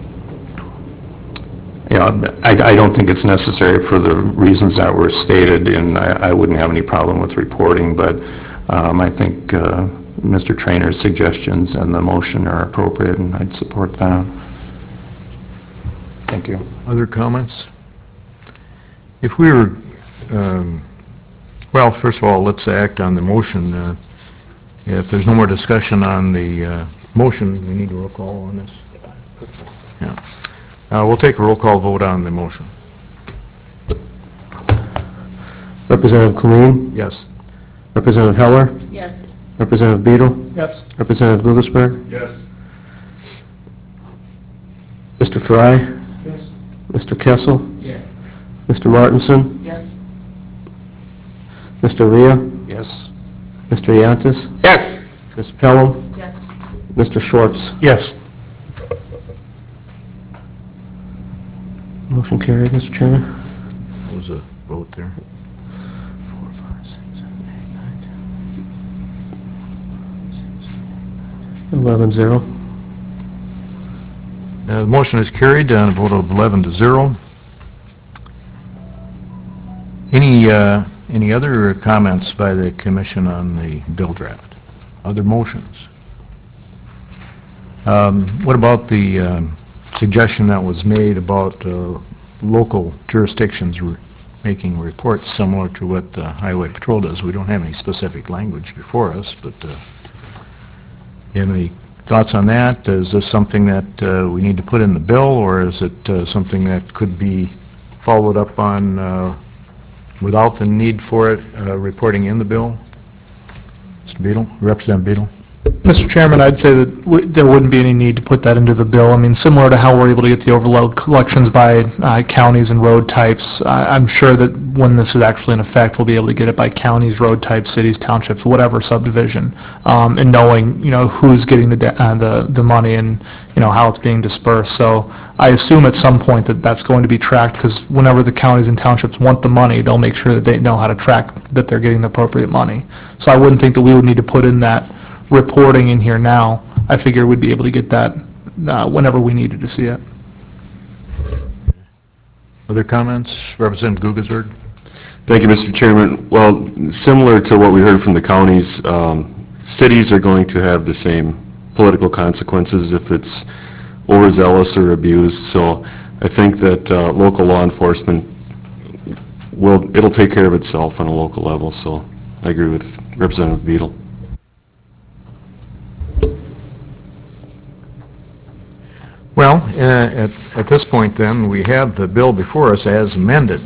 you know, I, I don't think it's necessary for the reasons that were stated, and I, I wouldn't have any problem with reporting, but um, I think uh, Mister Traynor's suggestions and the motion are appropriate, and I'd support that. Thank you. Other comments? If we were Um, well, first of all, let's act on the motion. Uh, If there's no more discussion on the uh, motion, we need a roll call on this. Yeah. Uh, We'll take a roll call vote on the motion. Representative Colleen, Yes. Representative Heller, Yes. Representative Beadle, yes. Representative Gugelsberg, Yes. Mister Fry, Yes. Mister Kessel, Yes. Mister Martinson, Yes. Mister Ria, Yes. Mister Yantis, Yes. Miz Pelham, Yes. Mister Schwartz. Yes. Motion carried, Mister Chairman. What was the vote there? Four, five, six, seven, eight, nine, ten. eleven zero. Uh, The motion is carried on a vote of eleven to zero. Any, uh, any other comments by the commission on the bill draft? Other motions? Um, What about the um, suggestion that was made about uh, local jurisdictions re- making reports similar to what the Highway Patrol does? We don't have any specific language before us, but uh, you have any thoughts on that? Is this something that uh, we need to put in the bill, or is it uh, something that could be followed up on uh, without the need for it, uh, reporting in the bill? Mister Beadle, Representative Beadle? Mister Chairman, I'd say that w- there wouldn't be any need to put that into the bill. I mean, similar to how we're able to get the overload collections by uh, counties and road types, I- I'm sure that when this is actually in effect, we'll be able to get it by counties, road types, cities, townships, whatever subdivision, um, and knowing, you know, who's getting the, de- uh, the the money and, you know, how it's being dispersed. So I assume at some point that that's going to be tracked, because whenever the counties and townships want the money, they'll make sure that they know how to track that they're getting the appropriate money. So I wouldn't think that we would need to put in that reporting in here now. I figure we'd be able to get that uh, whenever we needed to see it. Other comments? Representative Gugelsberg? Thank you, Mister Chairman. Well, similar to what we heard from the counties, um, cities are going to have the same political consequences if it's overzealous or abused. So I think that uh, local law enforcement will, it'll take care of itself on a local level. So I agree with Representative Beadle. Well, uh, at at this point then, we have the bill before us as amended.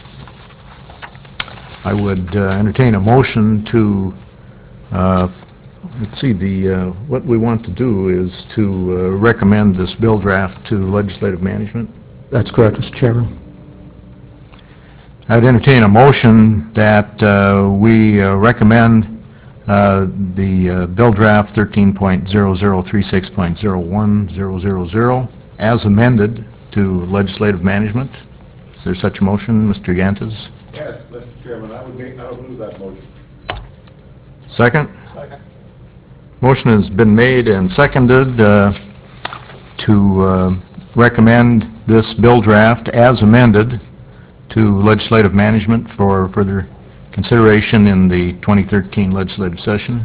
I would uh, entertain a motion to, uh, let's see, the, uh, what we want to do is to uh, recommend this bill draft to legislative management. That's correct, Mister Chairman. I would entertain a motion that uh, we uh, recommend uh, the uh, bill draft thirteen point zero zero three six point zero one zero zero zero as amended to legislative management. Is there such a motion, Mister Yantes? Yes, Mister Chairman, I would make, I would move that motion. Second? Second. Motion has been made and seconded uh, to uh, recommend this bill draft as amended to legislative management for further consideration in the twenty thirteen legislative session.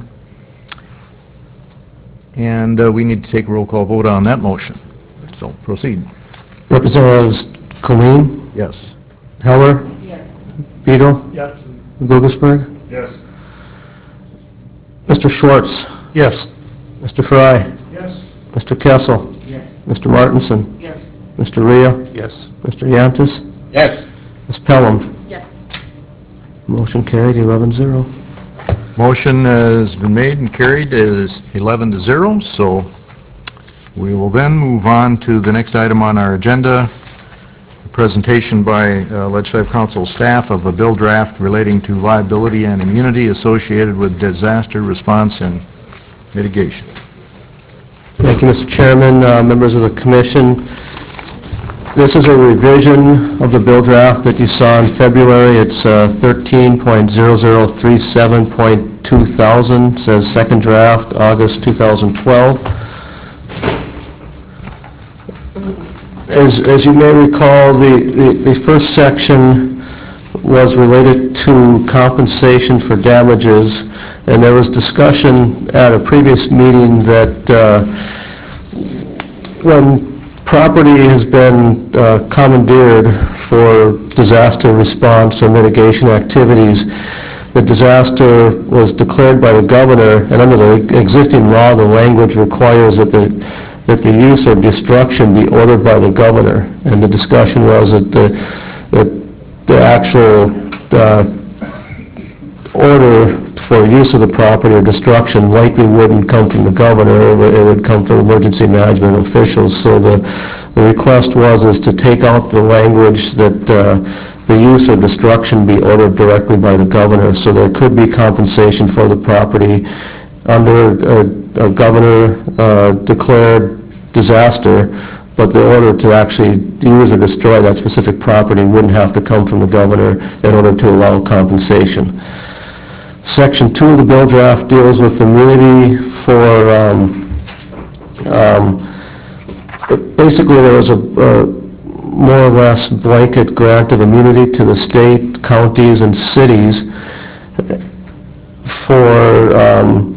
And uh, we need to take a roll call vote on that motion. So proceed. Representatives Colleen, Yes. Heller, Yes. Beadle, Yes. Gugelsberg, Yes. Mister Schwartz, Yes. Mister Fry, Yes. Mister Kessel, Yes. Mister Martinson, Yes. Mister Ria, Yes. Mister Yantis, Yes. Miz Pelham. Yes. Motion carried, eleven zero. Motion has been made and carried is eleven to zero, so we will then move on to the next item on our agenda, a presentation by uh, Legislative Council staff of a bill draft relating to liability and immunity associated with disaster response and mitigation. Thank you, Mister Chairman, uh, members of the commission. This is a revision of the bill draft that you saw in February. It's uh, thirteen point zero zero three seven point two thousand, says second draft, August two thousand twelve. As, as you may recall, the, the, the first section was related to compensation for damages, and there was discussion at a previous meeting that uh, when property has been uh, commandeered for disaster response or mitigation activities, the disaster was declared by the governor, and under the existing law, the language requires that the that the use or destruction be ordered by the governor. And the discussion was that the, that the actual uh, order for use of the property or destruction likely wouldn't come from the governor, it would, it would come from emergency management officials. So the, the request was is to take out the language that uh, the use or destruction be ordered directly by the governor, so there could be compensation for the property under a, a governor uh, declared disaster, but the order to actually use or destroy that specific property wouldn't have to come from the governor in order to allow compensation. Section two of the bill draft deals with immunity for um, um, basically there was a uh, more or less blanket grant of immunity to the state, counties, and cities for um,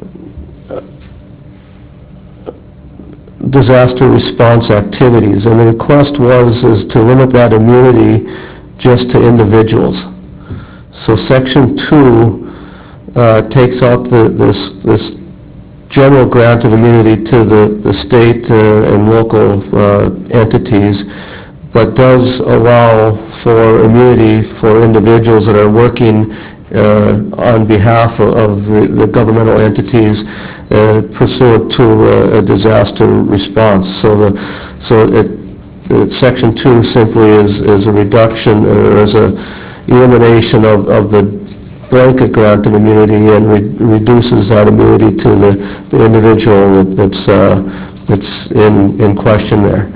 disaster response activities, and the request was is to limit that immunity just to individuals. So section two uh, takes out the, this this general grant of immunity to the, the state uh, and local uh, entities, but does allow for immunity for individuals that are working uh, on behalf of, of the, the governmental entities uh, pursuant to a, a disaster response. So the so it, it, section two simply is is a reduction or is a elimination of, of the blanket grant of immunity and re reduces that immunity to the, the individual that, that's uh, that's in in question there.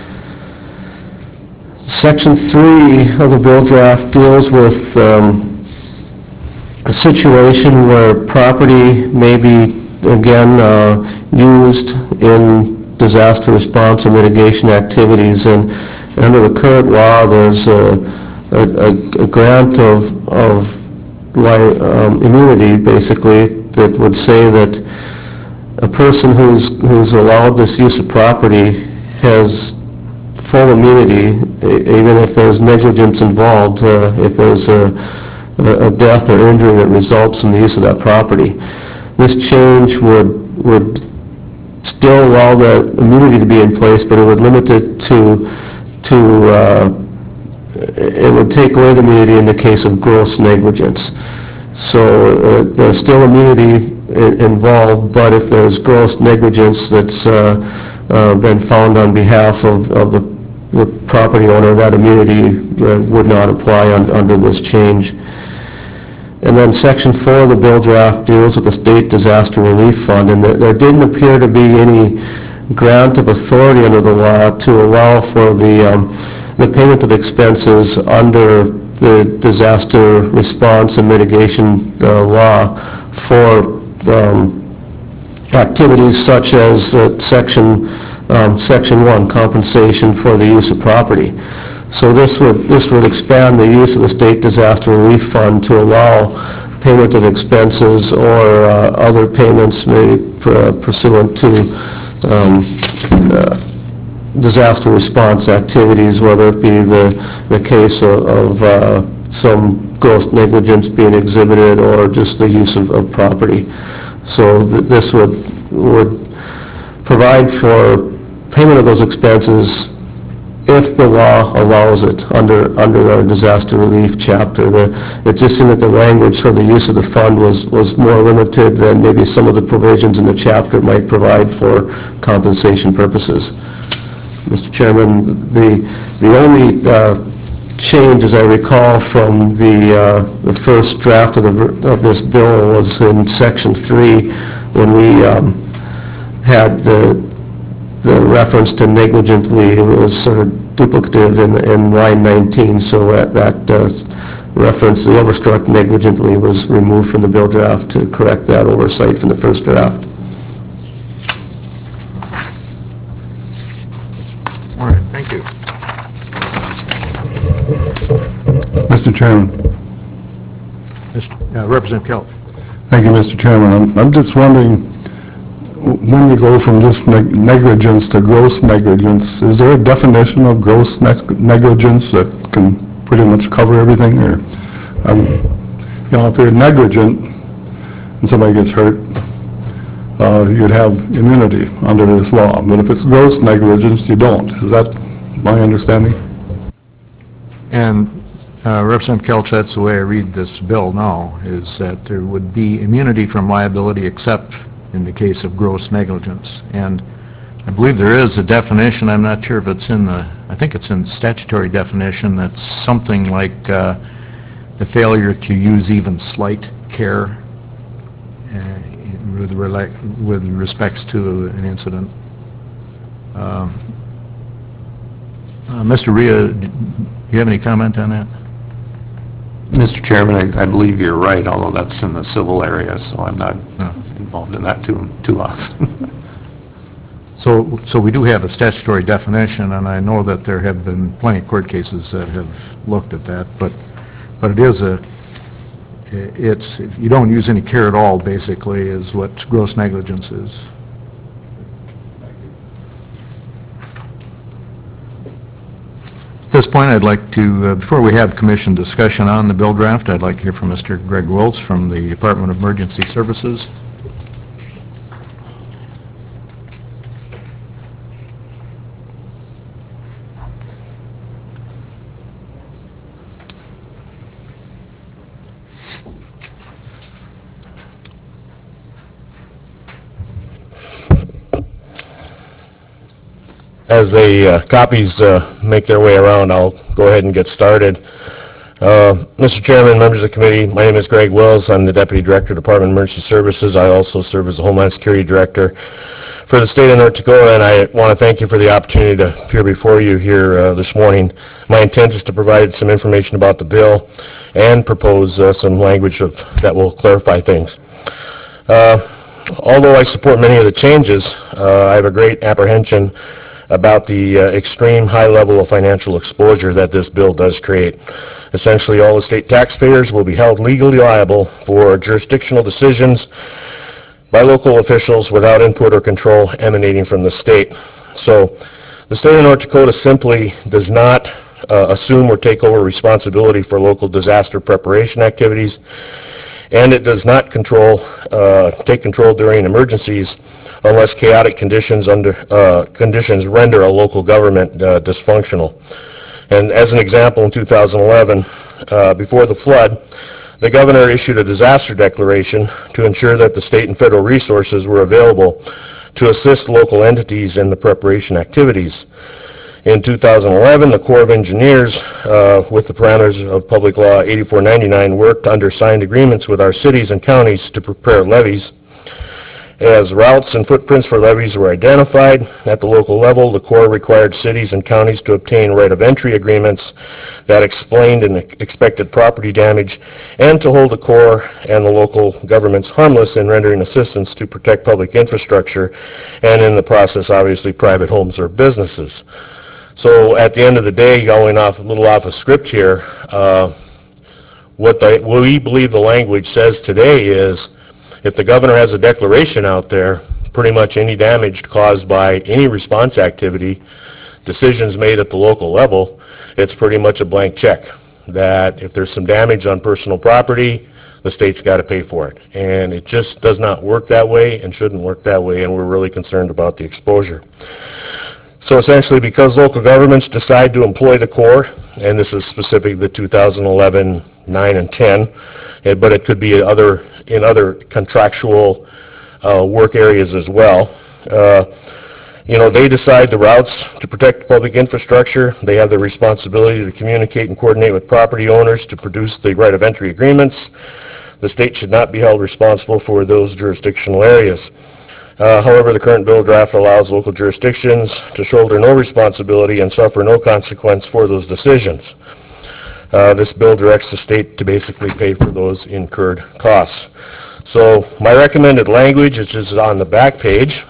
Section three of the bill draft deals with um, a situation where property may be again uh, used in disaster response or mitigation activities, and, and under the current law there's a, a, a grant of, of li um, immunity basically that would say that a person who's, who's allowed this use of property has full immunity even if there's negligence involved, uh, if there's a, a death or injury that results in the use of that property. This change would would still allow the immunity to be in place, but it would limit it to to uh, it would take away the immunity in the case of gross negligence. So uh, there's still immunity I- involved, but if there's gross negligence that's uh, uh, been found on behalf of, of the, the property owner, that immunity uh, would not apply un- under this change. And then section four of the bill draft deals with the state disaster relief fund, and there, there didn't appear to be any grant of authority under the law to allow for the um, the payment of expenses under the disaster response and mitigation uh, law for um, activities such as uh, section um, section one, compensation for the use of property. So this would this would expand the use of the state disaster relief fund to allow payment of expenses or uh, other payments made uh, pursuant to um, uh, disaster response activities, whether it be the the case of, of uh, some gross negligence being exhibited or just the use of, of property. So th this would would provide for payment of those expenses if the law allows it under under our disaster relief chapter. The, it just seemed that the language for the use of the fund was was more limited than maybe some of the provisions in the chapter might provide for compensation purposes. Mister Chairman, the the only uh, change, as I recall, from the uh, the first draft of the of this bill was in section three, when we um, had the the reference to negligently. It was sort of duplicative in in line nineteen, so that that uh, reference, the overstruck negligently, was removed from the bill draft to correct that oversight from the first draft. All right, thank you. Mister Chairman. Mister Uh, Representative Kelly. Thank you, Mister Chairman. I'm, I'm just wondering, when you go from just neg negligence to gross negligence, is there a definition of gross ne negligence that can pretty much cover everything? Or, um, you know, if you're negligent and somebody gets hurt, uh, you'd have immunity under this law. But if it's gross negligence, you don't. Is that my understanding? And uh, Representative Kelch, that's the way I read this bill now, is that there would be immunity from liability except in the case of gross negligence. And I believe there is a definition, I'm not sure if it's in the, I think it's in the statutory definition, that's something like uh, the failure to use even slight care uh, with, rela with respects to an incident. Um, uh, Mister Rhea, do you have any comment on that? Mister Chairman, I, I believe you're right, although that's in the civil area, so I'm not No. involved in that too too often. So, so we do have a statutory definition, and I know that there have been plenty of court cases that have looked at that, but, but it is a, it's, you don't use any care at all, basically, is what gross negligence is. At this point, I'd like to, uh, before we have commission discussion on the bill draft, I'd like to hear from Mister Greg Wiltz from the Department of Emergency Services. As the uh, copies uh, make their way around, I'll go ahead and get started. Uh, Mister Chairman, members of the committee, my name is Greg Wills. I'm the Deputy Director, Department of Emergency Services. I also serve as the Homeland Security Director for the state of North Dakota, and I want to thank you for the opportunity to appear before you here uh, this morning. My intent is to provide some information about the bill and propose uh, some language of, that will clarify things. Uh, although I support many of the changes, uh, I have a great apprehension about the uh, extreme high level of financial exposure that this bill does create. Essentially, all the state taxpayers will be held legally liable for jurisdictional decisions by local officials without input or control emanating from the state. So the state of North Dakota simply does not uh, assume or take over responsibility for local disaster preparation activities, and it does not control, uh, take control during emergencies unless chaotic conditions under uh, conditions render a local government uh, dysfunctional. And as an example, in two thousand eleven, uh, before the flood, the governor issued a disaster declaration to ensure that the state and federal resources were available to assist local entities in the preparation activities. In two thousand eleven, the Corps of Engineers, uh, with the parameters of Public Law eighty-four ninety-nine, worked under signed agreements with our cities and counties to prepare levees. As routes and footprints for levees were identified at the local level, the Corps required cities and counties to obtain right of entry agreements that explained an expected property damage and to hold the Corps and the local governments harmless in rendering assistance to protect public infrastructure and in the process, obviously, private homes or businesses. So at the end of the day, going off a little off a script here, uh, what, the, what we believe the language says today is if the governor has a declaration out there, pretty much any damage caused by any response activity, decisions made at the local level, it's pretty much a blank check. That if there's some damage on personal property, the state's got to pay for it. And it just does not work that way and shouldn't work that way, and we're really concerned about the exposure. So essentially, because local governments decide to employ the Corps, and this is specific to the two thousand eleven, nine, and ten, but it could be other in other contractual uh, work areas as well. Uh, you know, they decide the routes to protect public infrastructure. They have the responsibility to communicate and coordinate with property owners to produce the right of entry agreements. The state should not be held responsible for those jurisdictional areas. Uh, however, the current bill draft allows local jurisdictions to shoulder no responsibility and suffer no consequence for those decisions. Uh, this bill directs the state to basically pay for those incurred costs. So my recommended language, which is on the back page,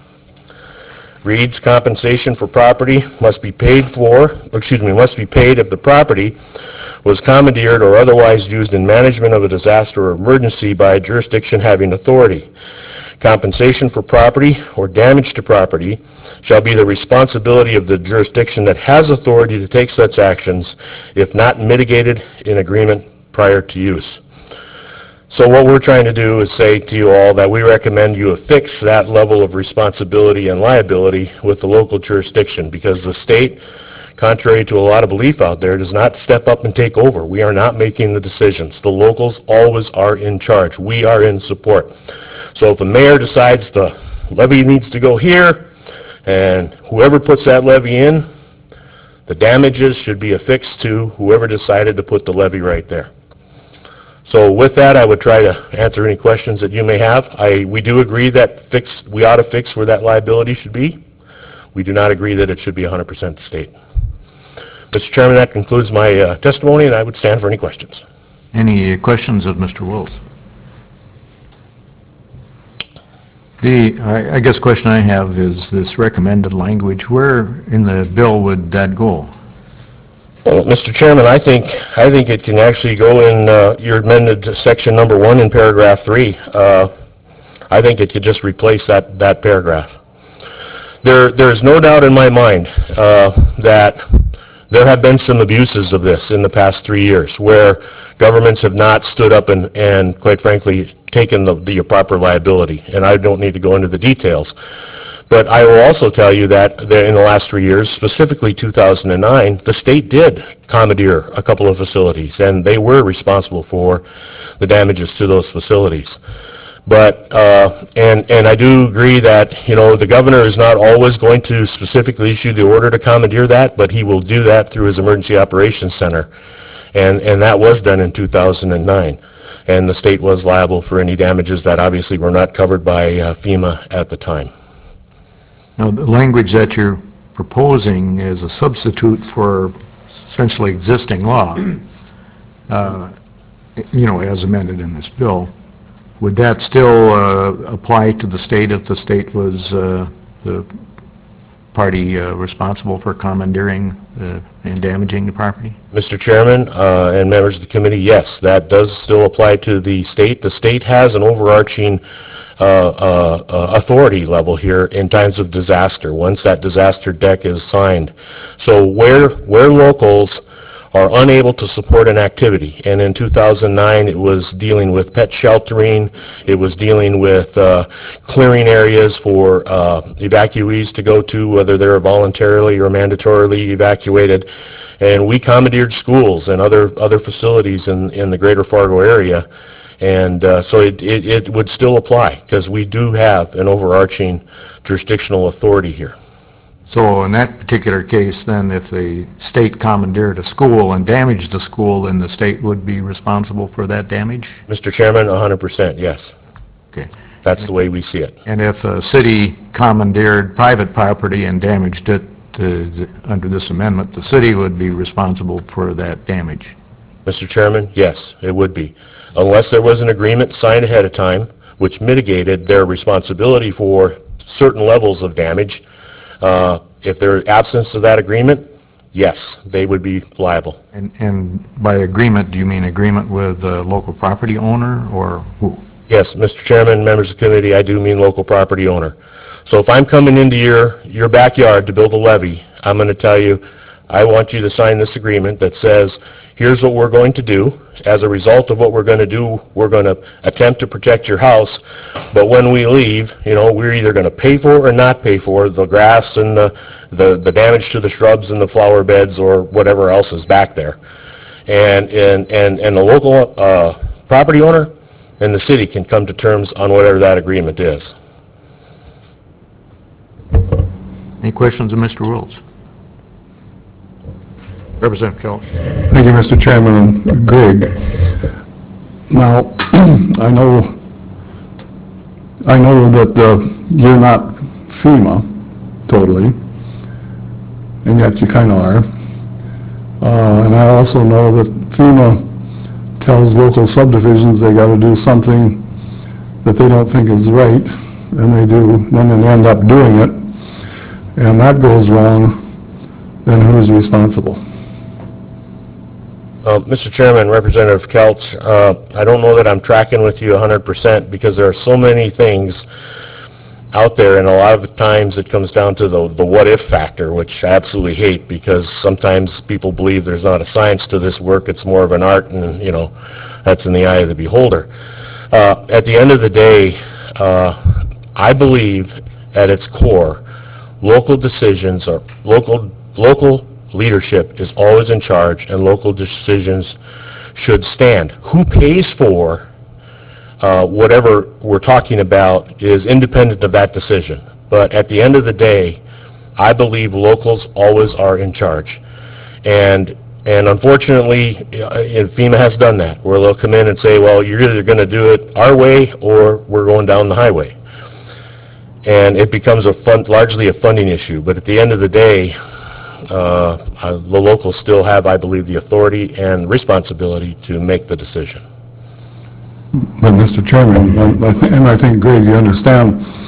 reads compensation for property must be paid for, or excuse me, must be paid if the property was commandeered or otherwise used in management of a disaster or emergency by a jurisdiction having authority. Compensation for property or damage to property shall be the responsibility of the jurisdiction that has authority to take such actions if not mitigated in agreement prior to use. So what we're trying to do is say to you all that we recommend you affix that level of responsibility and liability with the local jurisdiction, because the state, contrary to a lot of belief out there, does not step up and take over. We are not making the decisions. The locals always are in charge. We are in support. So if the mayor decides the levy needs to go here, and whoever puts that levy in, the damages should be affixed to whoever decided to put the levy right there. So with that, I would try to answer any questions that you may have. I, we do agree that fix, we ought to fix where that liability should be. We do not agree that it should be one hundred percent the state. Mister Chairman, that concludes my uh, testimony, and I would stand for any questions. Any questions of Mister Wills? The, I I guess question I have is this recommended language, where in the bill would that go? Well, Mister Chairman, I think, I think it can actually go in uh, your amended section number one in paragraph three. Uh, I think it could just replace that, that paragraph. There, there is no doubt in my mind uh, that there have been some abuses of this in the past three years where governments have not stood up and, and quite frankly, taken the, the proper liability. And I don't need to go into the details. But I will also tell you that in the last three years, specifically two thousand nine, the state did commandeer a couple of facilities, and they were responsible for the damages to those facilities. But, uh, and, and I do agree that, you know, the governor is not always going to specifically issue the order to commandeer that, but he will do that through his Emergency Operations Center. And, and that was done in two thousand nine. And the state was liable for any damages that obviously were not covered by uh, FEMA at the time. Now, the language that you're proposing is a substitute for essentially existing law, uh, you know, as amended in this bill. Would that still uh, apply to the state if the state was uh, the party uh, responsible for commandeering uh, and damaging the property? Mister Chairman uh, and members of the committee, yes, that does still apply to the state. The state has an overarching uh, uh, uh, authority level here in times of disaster, once that disaster deck is signed. So where, where locals are unable to support an activity, and in two thousand nine it was dealing with pet sheltering, it was dealing with uh, clearing areas for uh, evacuees to go to, whether they're voluntarily or mandatorily evacuated, and we commandeered schools and other other facilities in, in the greater Fargo area, and uh, so it, it, it would still apply, because we do have an overarching jurisdictional authority here. So in that particular case, then, if the state commandeered a school and damaged the school, then the state would be responsible for that damage? Mister Chairman, one hundred percent, yes. Okay. That's the way we see it. And if a city commandeered private property and damaged it, uh, under this amendment, the city would be responsible for that damage? Mister Chairman, yes, it would be. Unless there was an agreement signed ahead of time, which mitigated their responsibility for certain levels of damage. Uh, if there is absence of that agreement, yes, they would be liable. And, and by agreement, do you mean agreement with the local property owner, or who? Yes, Mister Chairman, members of the committee, I do mean local property owner. So if I'm coming into your, your backyard to build a levee, I'm going to tell you, I want you to sign this agreement that says, here's what we're going to do. As a result of what we're going to do, we're going to attempt to protect your house. But when we leave, you know, we're either going to pay for or not pay for the grass and the, the, the damage to the shrubs and the flower beds or whatever else is back there. And, and, and, and the local uh, property owner and the city can come to terms on whatever that agreement is. Any questions of Mister Wills? Representative Kelch. Thank you, Mister Chairman. Greg, now, I know, I know that uh, you're not FEMA totally, and yet you kind of are. Uh, and I also know that FEMA tells local subdivisions they got to do something that they don't think is right, and they do, then they end up doing it, and that goes wrong, then who's responsible? Uh, Mister Chairman, Representative Kelch, uh, I don't know that I'm tracking with you one hundred percent because there are so many things out there, and a lot of the times it comes down to the, the what-if factor, which I absolutely hate because sometimes people believe there's not a science to this work, it's more of an art, and, you know, that's in the eye of the beholder. Uh, at the end of the day, uh, I believe at its core, local decisions are, local, local leadership is always in charge, and local decisions should stand. Who pays for uh, whatever we're talking about is independent of that decision. But at the end of the day, I believe locals always are in charge. And and unfortunately, uh, FEMA has done that, where they'll come in and say, well, you're either going to do it our way or we're going down the highway. And it becomes a fund, largely a funding issue. But at the end of the day, Uh, uh, the locals still have, I believe, the authority and responsibility to make the decision. But, Mister Chairman, and I, th and I think, Greg, you understand,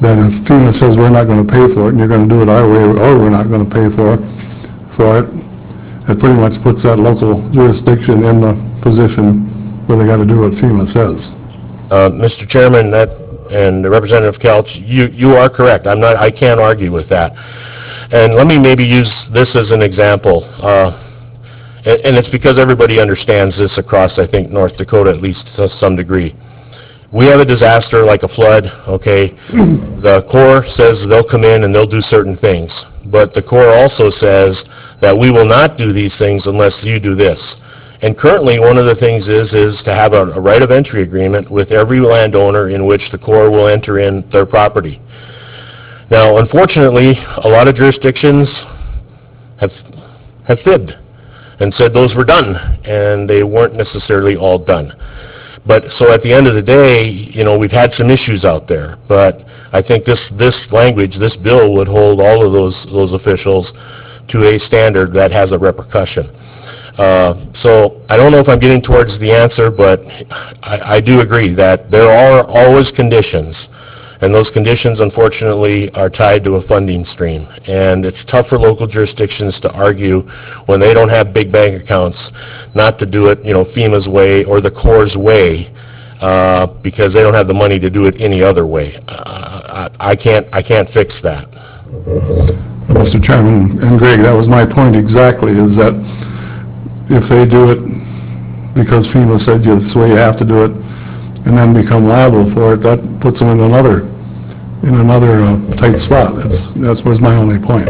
that if FEMA says we're not going to pay for it, and you're going to do it our way, or we're not going to pay for, for it, it pretty much puts that local jurisdiction in the position where they got to do what FEMA says. Uh, Mister Chairman, that, and Representative Couch, you, you are correct. I'm not, I can't argue with that. And let me maybe use this as an example. Uh, and, and it's because everybody understands this across, I think, North Dakota, at least to some degree. We have a disaster like a flood, okay? The Corps says they'll come in and they'll do certain things. But the Corps also says that we will not do these things unless you do this. And currently, one of the things is, is to have a, a right of entry agreement with every landowner in which the Corps will enter in their property. Now, unfortunately, a lot of jurisdictions have, have fibbed and said those were done, and they weren't necessarily all done. But, so at the end of the day, you know, we've had some issues out there, but I think this, this language, this bill would hold all of those, those officials to a standard that has a repercussion. Uh, so I don't know if I'm getting towards the answer, but I, I do agree that there are always conditions, and those conditions unfortunately are tied to a funding stream. And it's tough for local jurisdictions to argue when they don't have big bank accounts not to do it, you know, FEMA's way or the Corps' way, uh, because they don't have the money to do it any other way. Uh, I, I can't, I can't fix that. Mister Chairman and Greg, that was my point exactly, is that if they do it because FEMA said this way you have to do it, and then become liable for it, that puts them in another in another uh, tight spot. That's that was my only point.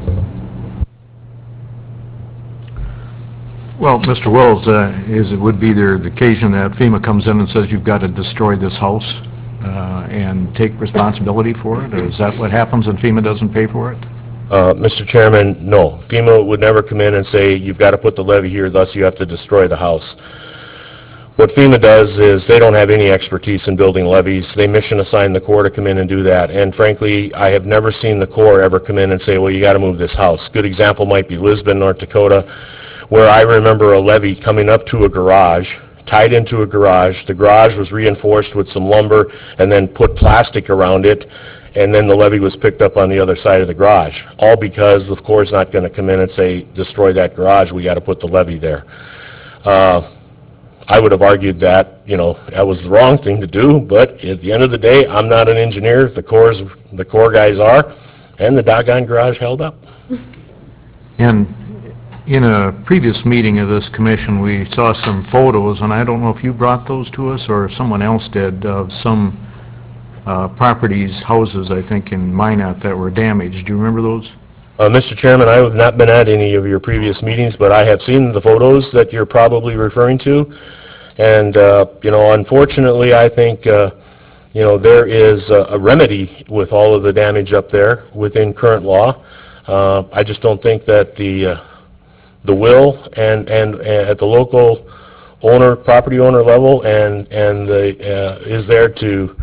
Well, Mister Wells, uh, is it would be there the occasion that FEMA comes in and says you've got to destroy this house uh, and take responsibility for it? Or is that what happens and FEMA doesn't pay for it? Uh, Mister Chairman, no. FEMA would never come in and say, you've got to put the levee here, thus you have to destroy the house. What FEMA does is they don't have any expertise in building levees. They mission assign the Corps to come in and do that. And frankly, I have never seen the Corps ever come in and say, well, you got to move this house. Good example might be Lisbon, North Dakota, where I remember a levee coming up to a garage, tied into a garage. The garage was reinforced with some lumber and then put plastic around it, and then the levee was picked up on the other side of the garage, all because the Corps is not going to come in and say, destroy that garage, we got to put the levee there. Uh, I would have argued that, you know, that was the wrong thing to do, but at the end of the day, I'm not an engineer, the Corps, the Corps guys are, and the doggone garage held up. And in a previous meeting of this commission, we saw some photos, and I don't know if you brought those to us or if someone else did, of some uh, properties, houses, I think, in Minot that were damaged. Do you remember those? Uh, Mister Chairman, I have not been at any of your previous meetings, but I have seen the photos that you're probably referring to. And, uh, you know, unfortunately, I think, uh, you know, there is a, a remedy with all of the damage up there within current law. Uh, I just don't think that the uh, the will and, and, and at the local owner, property owner level, and and the uh, is there to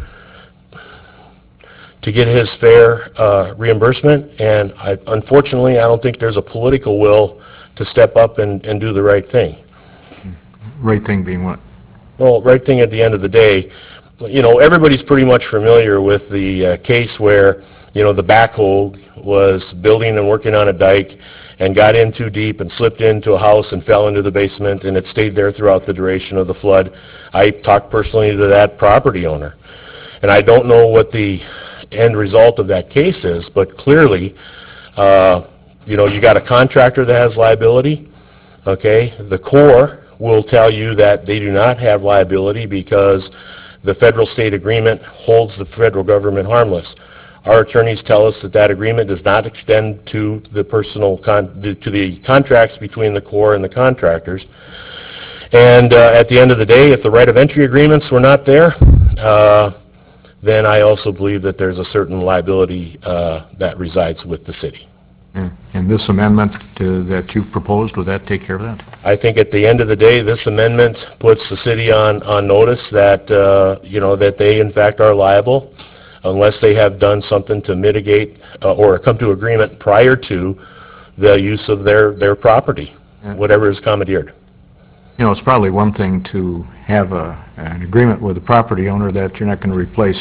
to get his fair uh, reimbursement. And I, unfortunately, I don't think there's a political will to step up and, and do the right thing. Right thing being what? Well, right thing at the end of the day, you know, everybody's pretty much familiar with the uh, case where, you know, the backhoe was building and working on a dike and got in too deep and slipped into a house and fell into the basement, and it stayed there throughout the duration of the flood. I talked personally to that property owner, and I don't know what the end result of that case is, but clearly, uh, you know, you got a contractor that has liability, okay? The Corps will tell you that they do not have liability because the federal-state agreement holds the federal government harmless. Our attorneys tell us that that agreement does not extend to the personal, con to the contracts between the Corps and the contractors. And uh, at the end of the day, if the right of entry agreements were not there, uh, then I also believe that there's a certain liability uh, that resides with the city. Yeah. And this amendment uh, that you've proposed, would that take care of that? I think at the end of the day, this amendment puts the city on, on notice that, uh, you know, that they in fact are liable unless they have done something to mitigate uh, or come to agreement prior to the use of their, their property, yeah. Whatever is commandeered. You know, it's probably one thing to have a, an agreement with the property owner that you're not going to replace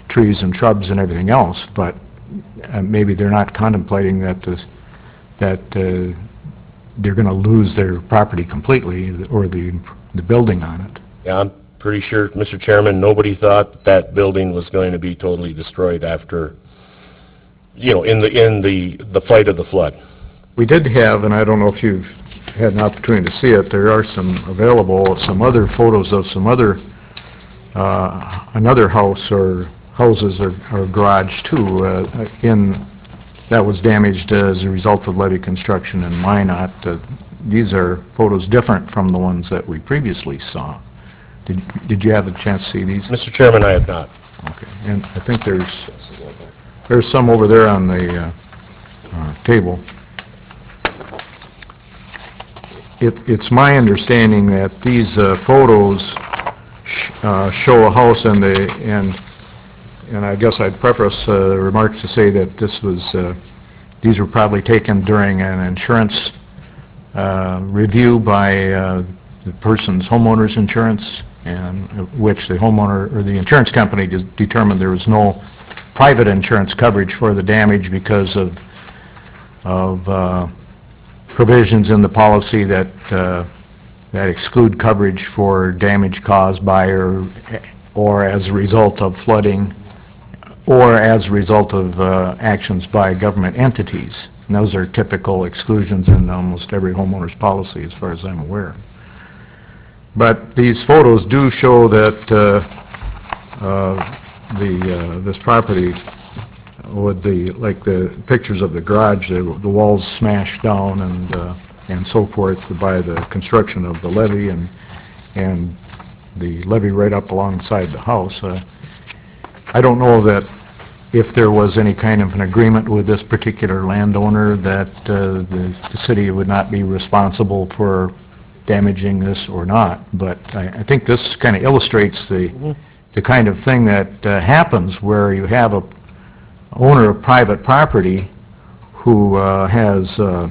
trees and shrubs and everything else, but uh, maybe they're not contemplating that this, that uh, they're going to lose their property completely, or the, the building on it. Yeah, I'm pretty sure, Mister Chairman, nobody thought that, that building was going to be totally destroyed after, you know, in the, in the, the fight of the flood. We did have, and I don't know if you've had an opportunity to see it, there are some available, some other photos of some other, uh, another house or houses or, or garage too, uh, in, that was damaged as a result of levee construction in Minot. Uh, these are photos different from the ones that we previously saw. Did, did you have a chance to see these? Mister Chairman, I have not. Okay, and I think there's, there's some over there on the uh, uh, table. It, it's my understanding that these uh, photos sh uh, show a house, and the and and I guess I'd preface uh, the remarks to say that this was uh, these were probably taken during an insurance uh, review by uh, the person's homeowner's insurance, and which the homeowner or the insurance company determined there was no private insurance coverage for the damage because of of uh, provisions in the policy that uh, that exclude coverage for damage caused by or or as a result of flooding or as a result of uh, actions by government entities. And those are typical exclusions in almost every homeowner's policy, as far as I'm aware. But these photos do show that uh, uh, the uh, this property, with the, like the pictures of the garage, the, the walls smashed down and uh, and so forth by the construction of the levee, and and the levee right up alongside the house. Uh, I don't know that if there was any kind of an agreement with this particular landowner that uh, the, the city would not be responsible for damaging this or not, but I, I think this kind of illustrates the mm-hmm. the kind of thing that uh, happens where you have a owner of private property who uh, has uh,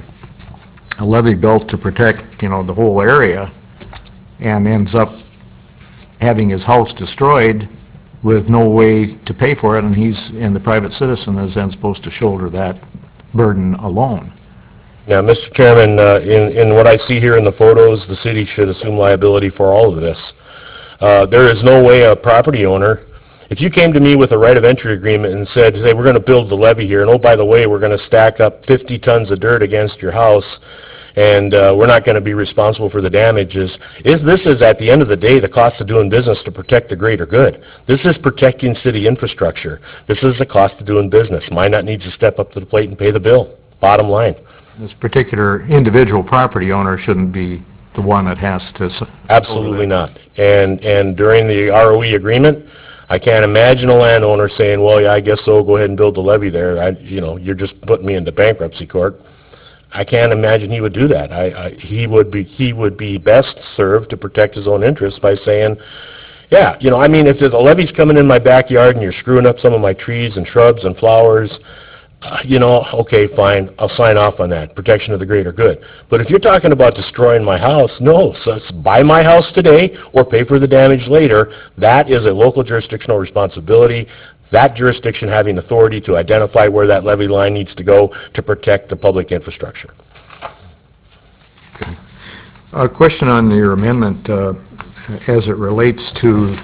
a levee built to protect, you know, the whole area, and ends up having his house destroyed with no way to pay for it, and he's, and the private citizen is then supposed to shoulder that burden alone. Yeah, Mister Chairman, uh, in, in what I see here in the photos, the city should assume liability for all of this. Uh, there is no way a property owner, if you came to me with a right of entry agreement and said, hey, we're going to build the levee here, and oh, by the way, we're going to stack up fifty tons of dirt against your house, and uh, we're not going to be responsible for the damages, is this is, at the end of the day, the cost of doing business to protect the greater good. This is protecting city infrastructure. This is the cost of doing business. Minot needs to step up to the plate and pay the bill, bottom line. This particular individual property owner shouldn't be the one that has to... Absolutely not. And, and during the R O E agreement, I can't imagine a landowner saying, well, yeah, I guess so, go ahead and build the levee there. I, you know, you're just putting me into bankruptcy court. I can't imagine he would do that. I, I, he would be he would be best served to protect his own interests by saying, yeah, you know, I mean, if the levee's coming in my backyard and you're screwing up some of my trees and shrubs and flowers, uh, you know, okay, fine, I'll sign off on that, protection of the greater good. But if you're talking about destroying my house, no, so it's buy my house today or pay for the damage later. That is a local jurisdictional responsibility. That jurisdiction having authority to identify where that levee line needs to go to protect the public infrastructure. Okay. A question on your amendment uh, as it relates to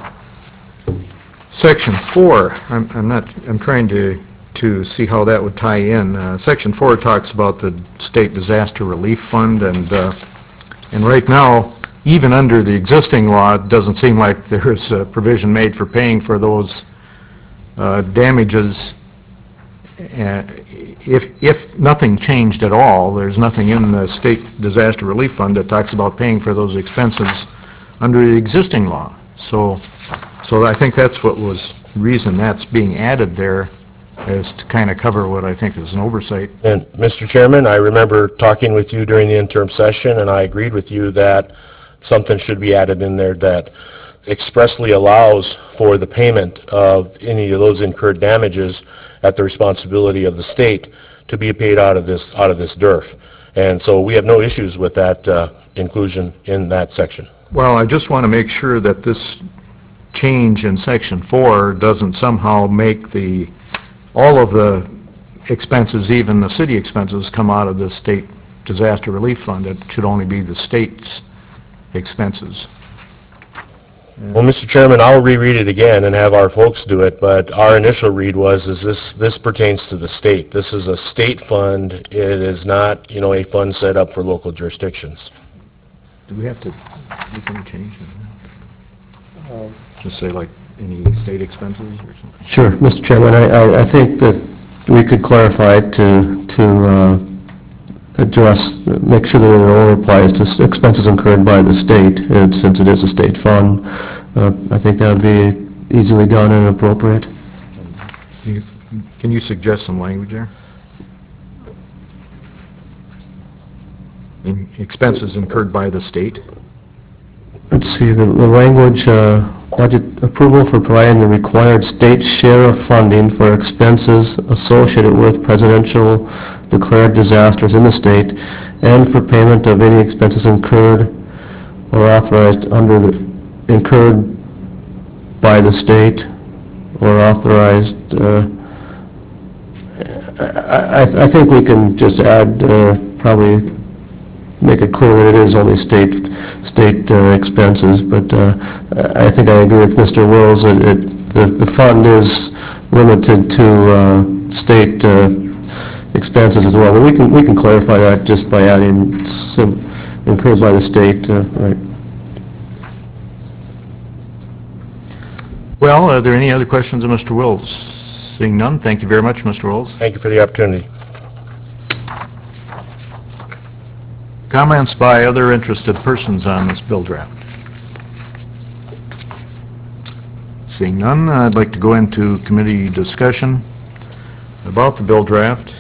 Section four. I'm, I'm not. I'm trying to to see how that would tie in. Uh, Section four talks about the State Disaster Relief Fund, and uh, and right now, even under the existing law, it doesn't seem like there's a provision made for paying for those Uh, damages. Uh, if if nothing changed at all, there's nothing in the State Disaster Relief Fund that talks about paying for those expenses under the existing law. So, so I think that's what was the reason that's being added there, is to kind of cover what I think is an oversight. And Mister Chairman, I remember talking with you during the interim session, and I agreed with you that something should be added in there that expressly allows for the payment of any of those incurred damages at the responsibility of the state to be paid out of this out of this D R F. And so we have no issues with that uh, inclusion in that section. Well, I just want to make sure that this change in section four doesn't somehow make the, all of the expenses, even the city expenses, come out of the state disaster relief fund. It should only be the state's expenses. Well, Mister Chairman, I'll reread it again and have our folks do it, but our initial read was, is this, this pertains to the state. This is a state fund. It is not, you know, a fund set up for local jurisdictions. Do we have to make any change in that? Just say like any state expenses or something? Sure, Mister Chairman, I, I, I think that we could clarify it to, to uh, address, make sure that it only applies to s- expenses incurred by the state, uh, since it is a state fund. Uh, I think that would be easily done and appropriate. You- Can you suggest some language there? In expenses incurred by the state? Let's see, the, the language, uh, budget approval for providing the required state share of funding for expenses associated with presidential declared disasters in the state and for payment of any expenses incurred or authorized under the, incurred by the state or authorized, uh, I, I, I think we can just add, uh, probably make it clear that it is only state, state uh, expenses, but uh, I think I agree with Mister Wills that it, the, the fund is limited to uh, state uh, expenses as well. But we can, we can clarify that just by adding some incurred by the state, uh, right. Well, are there any other questions of Mister Wills? Seeing none, thank you very much, Mister Wills. Thank you for the opportunity. Comments by other interested persons on this bill draft? Seeing none, I'd like to go into committee discussion about the bill draft.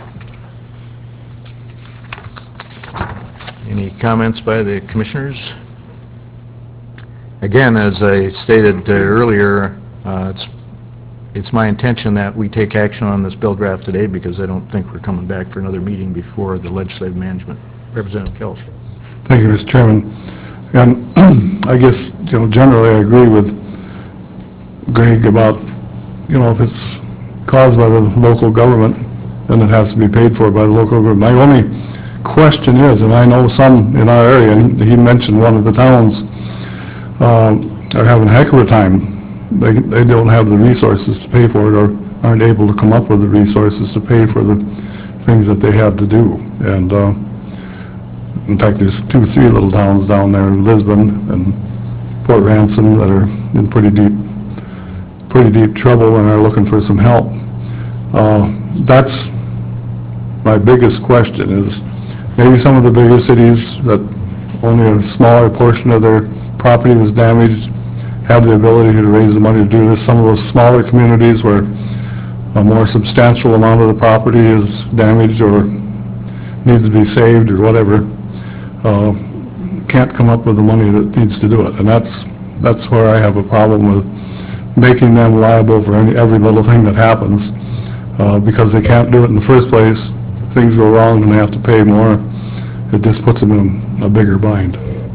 Any comments by the commissioners? Again, as I stated uh, earlier, uh, it's it's my intention that we take action on this bill draft today because I don't think we're coming back for another meeting before the legislative management. Representative Kelch. Thank you, Mister Chairman. And I guess, you know, generally I agree with Greg about, you know, if it's caused by the local government, then it has to be paid for by the local government. My only question is, and I know some in our area, and he mentioned one of the towns, um, are having a heck of a time. They, they don't have the resources to pay for it or aren't able to come up with the resources to pay for the things that they have to do. And uh, in fact, there's two, three little towns down there, Lisbon and Port Ransom, that are in pretty deep, pretty deep trouble and are looking for some help. Uh, that's my biggest question is maybe some of the bigger cities that only a smaller portion of their property was damaged have the ability to raise the money to do this. Some of those smaller communities where a more substantial amount of the property is damaged or needs to be saved or whatever, uh, can't come up with the money that needs to do it. And that's that's where I have a problem with making them liable for any, every little thing that happens, uh, because they can't do it in the first place. Things go wrong and they have to pay more. It just puts them in a bigger bind.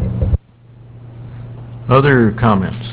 Other comments?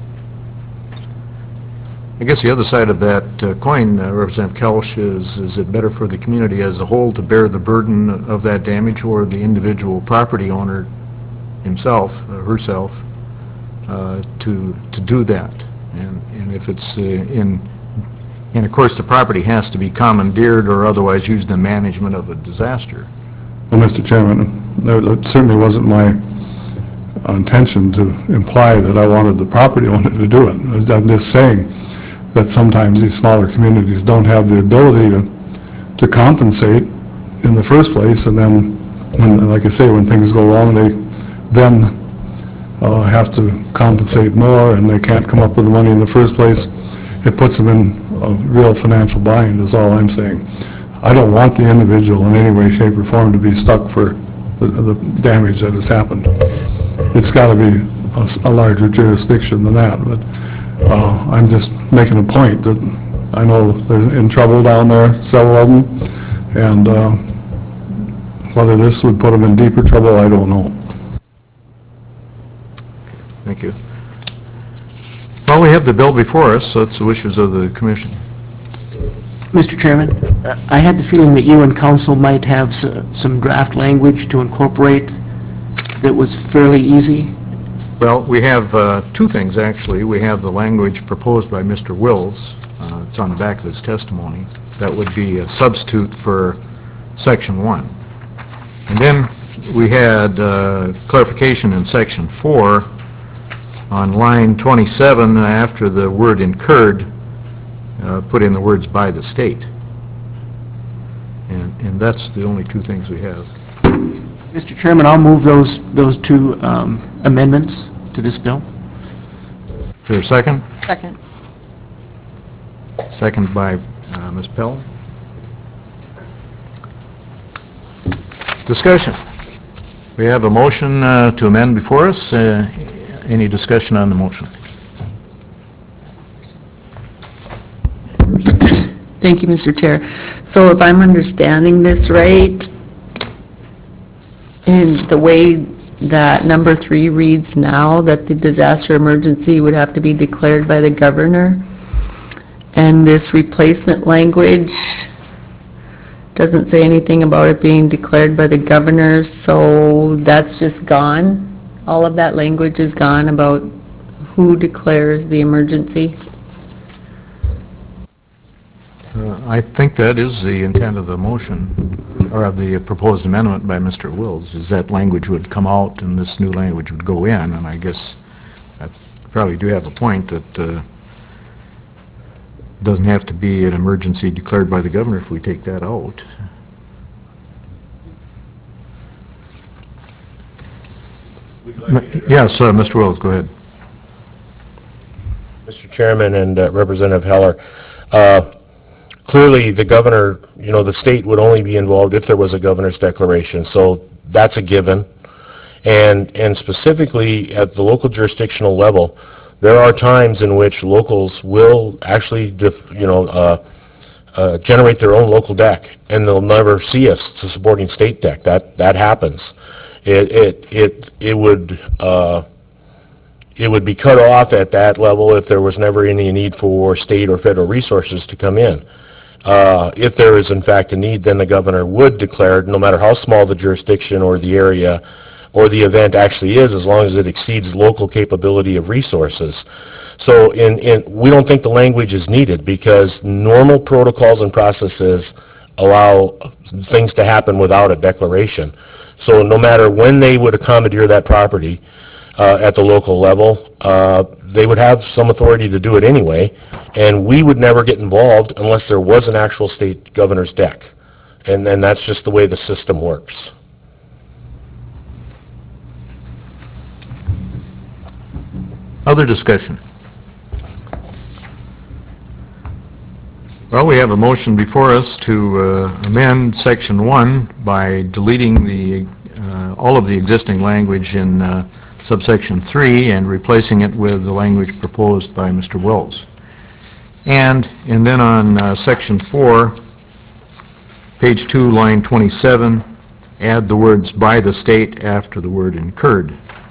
I guess the other side of that uh, coin, uh, Representative Kelch, is is it better for the community as a whole to bear the burden of that damage or the individual property owner himself, or herself, uh, to to do that? And and if it's uh, in, and of course the property has to be commandeered or otherwise used in management of a disaster. Well, Mister Chairman, that certainly wasn't my intention to imply that I wanted the property owner to do it. I'm just saying that sometimes these smaller communities don't have the ability to to compensate in the first place, and then, when, like I say, when things go wrong, they then uh, have to compensate more, and they can't come up with the money in the first place. It puts them in a real financial bind, is all I'm saying. I don't want the individual in any way, shape, or form to be stuck for the, the damage that has happened. It's got to be a, a larger jurisdiction than that, but uh, I'm just making a point that I know they're in trouble down there, several of them, and uh, whether this would put them in deeper trouble, I don't know. Thank you. Well, we have the bill before us, so it's the wishes of the commission. Mister Chairman, uh, I had the feeling that you and council might have s- some draft language to incorporate that was fairly easy. Well, we have uh, two things, actually. We have the language proposed by Mister Wills. Uh, It's on the back of his testimony. That would be a substitute for Section one. And then we had uh, clarification in Section four on line twenty-seven, after the word incurred, uh, put in the words by the state. And and that's the only two things we have. Mister Chairman, I'll move those, those two um, amendments to this bill. Is there a second? Second. Second by uh, Miz Pell. Discussion. We have a motion uh, to amend before us. Uh, Any discussion on the motion? Thank you, Mister Chair. So if I'm understanding this right, in the way that number three reads now, that the disaster emergency would have to be declared by the governor, and this replacement language doesn't say anything about it being declared by the governor, so that's just gone? All of that language is gone about who declares the emergency? Uh, I think that is the intent of the motion, or of the proposed amendment by Mister Wills, is that language would come out and this new language would go in, and I guess I probably do have a point that uh, doesn't have to be an emergency declared by the governor if we take that out. Yes, uh, Mister Wills, go ahead. Mister Chairman and uh, Representative Heller, uh, clearly the governor, you know, the state would only be involved if there was a governor's declaration, so that's a given. And, and specifically at the local jurisdictional level, there are times in which locals will actually, def, you know, uh, uh, generate their own local deck, and they'll never see us to supporting state deck. That that happens. It it it it would uh, it would be cut off at that level if there was never any need for state or federal resources to come in. Uh, if there is in fact a need, then the governor would declare, no matter how small the jurisdiction or the area or the event actually is, as long as it exceeds local capability of resources. So in, in, we don't think the language is needed because normal protocols and processes allow things to happen without a declaration. So no matter when they would commandeer that property uh, at the local level, uh, they would have some authority to do it anyway, and we would never get involved unless there was an actual state governor's deck. And then that's just the way the system works. Other discussion? Well, we have a motion before us to uh, amend Section one by deleting the, uh, all of the existing language in uh, subsection three and replacing it with the language proposed by Mister Wills. And, and then on uh, Section four, page two, line twenty-seven, add the words by the state after the word incurred.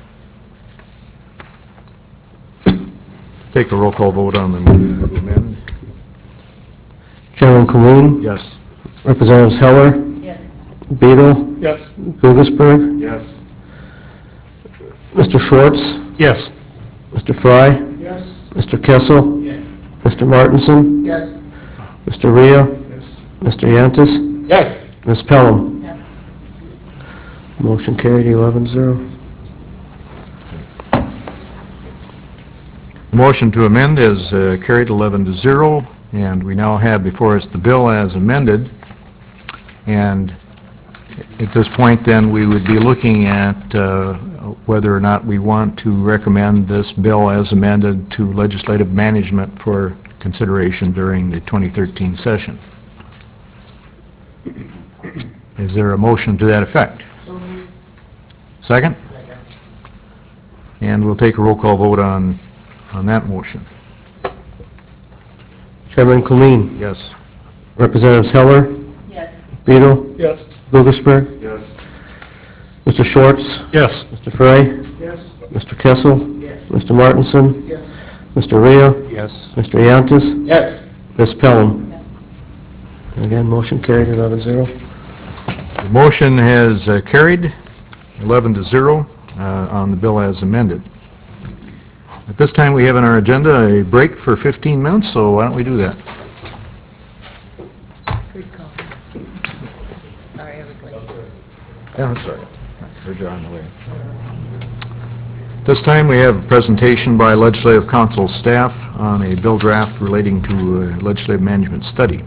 Take a roll call vote on the motion to amend. Chairman Colleen? Yes. Representatives Heller? Yes. Beadle? Yes. Gugelsberg? Yes. Mister Schwartz? Yes. Mister Fry? Yes. Mister Kessel? Yes. Mister Martenson? Yes. Mister Ria? Yes. Mister Yantis? Yes. Miz Pelham? Yes. Motion carried, eleven zero. The motion to amend is uh, carried eleven to zero, and we now have before us the bill as amended. And at this point, then, we would be looking at uh, whether or not we want to recommend this bill as amended to legislative management for consideration during the twenty thirteen session. Is there a motion to that effect? Second? Second. And we'll take a roll call vote on on that motion. Chairman Colleen? Yes. Representatives Heller? Yes. Beadle? Yes. Gugelsberg? Yes. Mister Schwartz? Yes. Mister Fry? Yes. Mister Kessel? Yes. Mister Martenson? Yes. Mister Rio? Yes. Mister Yantis? Yes. Miz Pelham? Again, motion carried eleven zero. The motion has uh, carried eleven to zero uh, on the bill as amended. At this time, we have on our agenda a break for fifteen minutes, so why don't we do that? Good call. Sorry, I was late. Yeah, that's all right. Heard you on the way. This time, we have a presentation by Legislative Council staff on a bill draft relating to uh, legislative management study.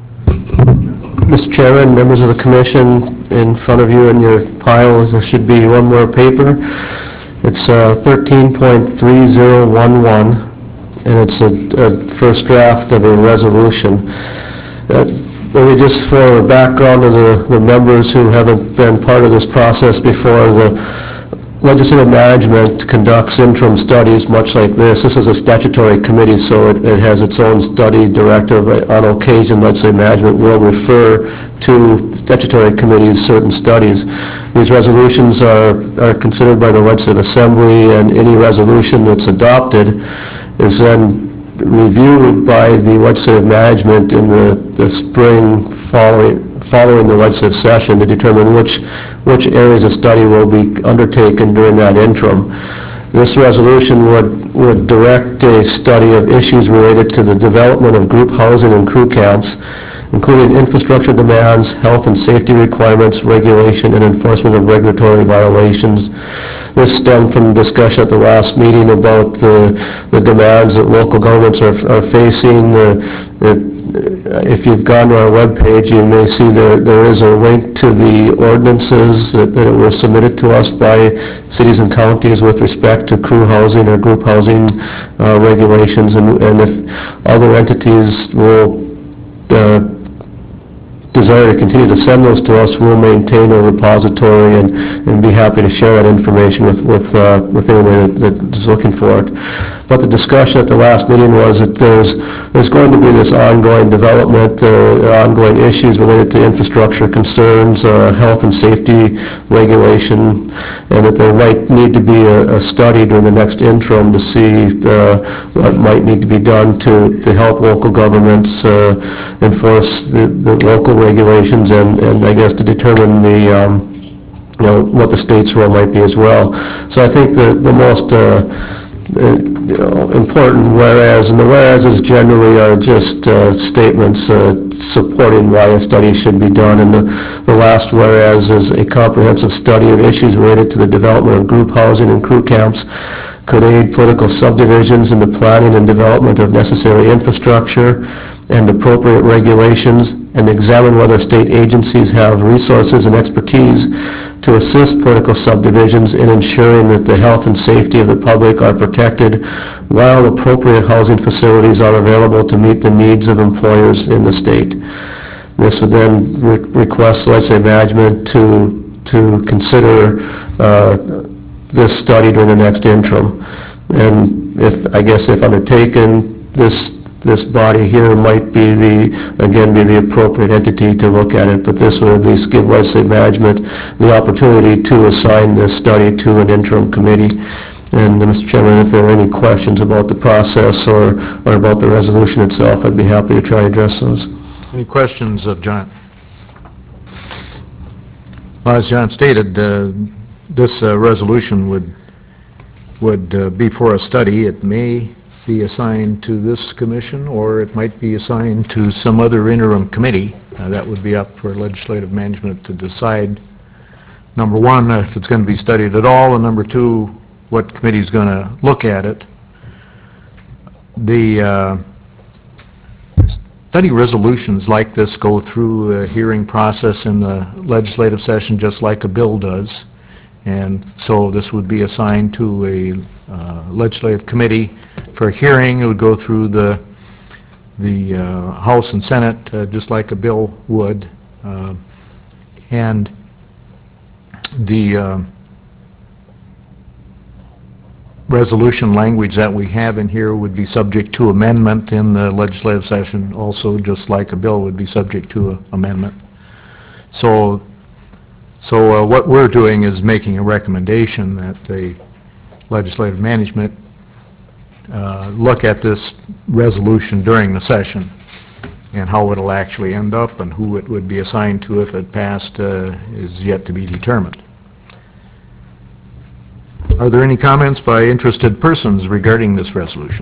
Mister Chairman, members of the commission, in front of you in your pile, there should be one more paper. It's uh, thirteen point three zero one one, and it's a, a first draft of a resolution. Uh, Maybe just for background to the, the members who haven't been part of this process before, the legislative management conducts interim studies much like this. This is a statutory committee, so it, it has its own study directive. On occasion, legislative management will refer to statutory committees certain studies. These resolutions are, are considered by the Legislative Assembly, and any resolution that's adopted is then reviewed by the legislative management in the, the spring following following the legislative session to determine which which areas of study will be undertaken during that interim. This resolution would would direct a study of issues related to the development of group housing and crew camps, including infrastructure demands, health and safety requirements, regulation, and enforcement of regulatory violations. This stemmed from discussion at the last meeting about the, the demands that local governments are, are facing. The, the, if you've gone to our webpage, you may see there, there is a link to the ordinances that, that were submitted to us by cities and counties with respect to crew housing or group housing uh, regulations, and, and if other entities will uh, desire to continue to send those to us, we'll maintain a repository and, and be happy to share that information with, with, uh, with anyone that, that is looking for it. But the discussion at the last meeting was that there's, there's going to be this ongoing development, uh, ongoing issues related to infrastructure concerns, uh, health and safety regulation, and that there might need to be a, a study during the next interim to see uh, what might need to be done to, to help local governments uh, enforce the, the local regulations, and, and I guess to determine the um, you know, what the state's role might be as well. So I think the, the most uh, uh, you know, important whereas, and the whereases generally are just uh, statements uh, supporting why a study should be done, and the, the last whereas is a comprehensive study of issues related to the development of group housing and crew camps could aid political subdivisions in the planning and development of necessary infrastructure and appropriate regulations, and examine whether state agencies have resources and expertise to assist political subdivisions in ensuring that the health and safety of the public are protected while appropriate housing facilities are available to meet the needs of employers in the state. This would then re- request legislative management to, to consider uh, this study during the next interim. And if, I guess if undertaken, this this body here might be the, again, be the appropriate entity to look at it, but this would at least give legislative management the opportunity to assign this study to an interim committee. And uh, Mister Chairman, if there are any questions about the process or, or about the resolution itself, I'd be happy to try to address those. Any questions of John? Well, as John stated, uh, this uh, resolution would would uh, be for a study. It may be assigned to this commission, or it might be assigned to some other interim committee. Uh, that would be up for legislative management to decide, number one, if it's going to be studied at all, and number two, what committee is going to look at it. The uh, study resolutions like this go through a hearing process in the legislative session just like a bill does, and so this would be assigned to a uh, legislative committee for a hearing. It would go through the the uh, House and Senate uh, just like a bill would, uh, and the uh, resolution language that we have in here would be subject to amendment in the legislative session also, just like a bill would be subject to a amendment. So so uh, what we're doing is making a recommendation that the legislative management uh, look at this resolution during the session and how it'll actually end up and who it would be assigned to if it passed uh, is yet to be determined. Are there any comments by interested persons regarding this resolution?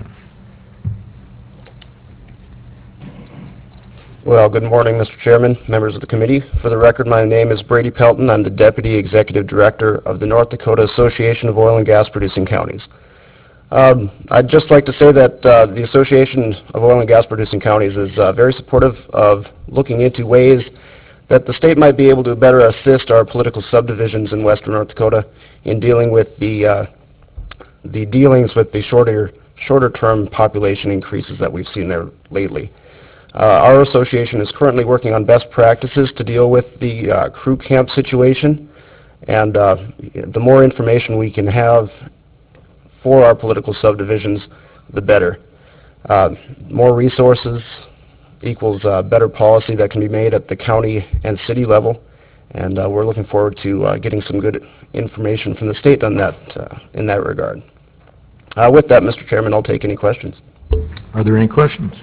Well, good morning, Mister Chairman, members of the committee. For the record, my name is Brady Pelton. I'm the Deputy Executive Director of the North Dakota Association of Oil and Gas Producing Counties. Um, I'd just like to say that uh, the Association of Oil and Gas Producing Counties is uh, very supportive of looking into ways that the state might be able to better assist our political subdivisions in western North Dakota in dealing with the uh, the dealings with the shorter shorter term population increases that we've seen there lately. Uh, our association is currently working on best practices to deal with the uh, crew camp situation, and uh, the more information we can have for our political subdivisions, the better. Uh, more resources equals uh, better policy that can be made at the county and city level, and uh, we're looking forward to uh, getting some good information from the state on that uh, in that regard. Uh, with that, Mister Chairman, I'll take any questions. Are there any questions?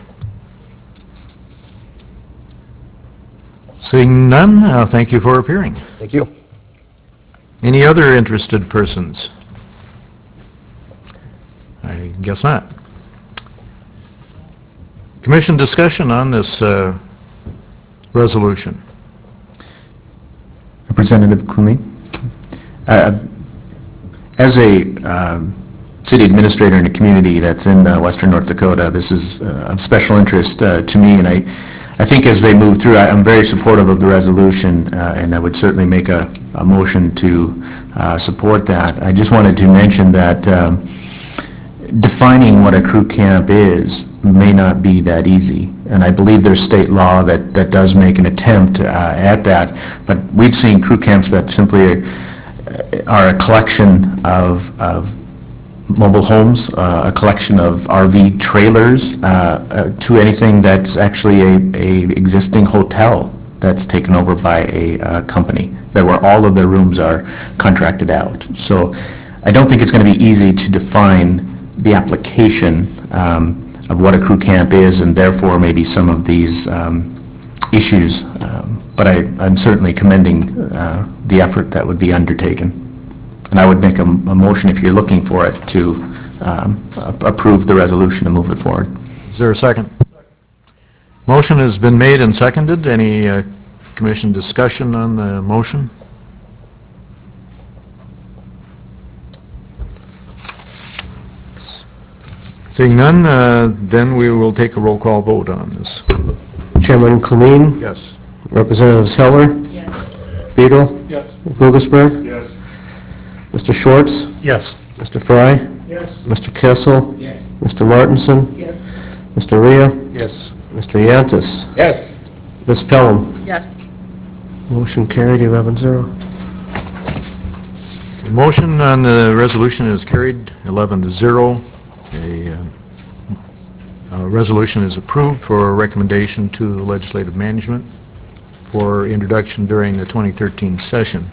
Seeing none, uh, thank you for appearing. Thank you. Any other interested persons? I guess not. Commission discussion on this uh, resolution. Representative Cunley. Uh, as a um, city administrator in a community that's in uh, western North Dakota, this is uh, of special interest uh, to me, and I, I think as they move through, I, I'm very supportive of the resolution, uh, and I would certainly make a, a motion to uh, support that. I just wanted to mention that um, defining what a crew camp is may not be that easy, and I believe there's state law that, that does make an attempt uh, at that, but we've seen crew camps that simply are a collection of, of mobile homes, uh, a collection of R V trailers, uh, uh, to anything that's actually a, a existing hotel that's taken over by a uh, company, that where all of their rooms are contracted out. So I don't think it's going to be easy to define the application um, of what a crew camp is, and therefore maybe some of these um, issues. Um, but I, I'm certainly commending uh, the effort that would be undertaken. And I would make a, a motion, if you're looking for it, to um, a- approve the resolution and move it forward. Is there a second? Motion has been made and seconded. Any uh, commission discussion on the motion? Seeing none, uh, then we will take a roll call vote on this. Chairman Colleen? Yes. Representatives Heller? Yes. Beadle? Yes. Lugasberg? Yes. Mister Schwartz? Yes. Mister Fry? Yes. Mister Kessel? Yes. Mister Martinson? Yes. Mister Rhea? Yes. Mister Yantis? Yes. Miz Pelham? Yes. Motion carried, eleven zero. The motion on the resolution is carried eleven to zero. A uh, uh, resolution is approved for recommendation to legislative management for introduction during the twenty thirteen session.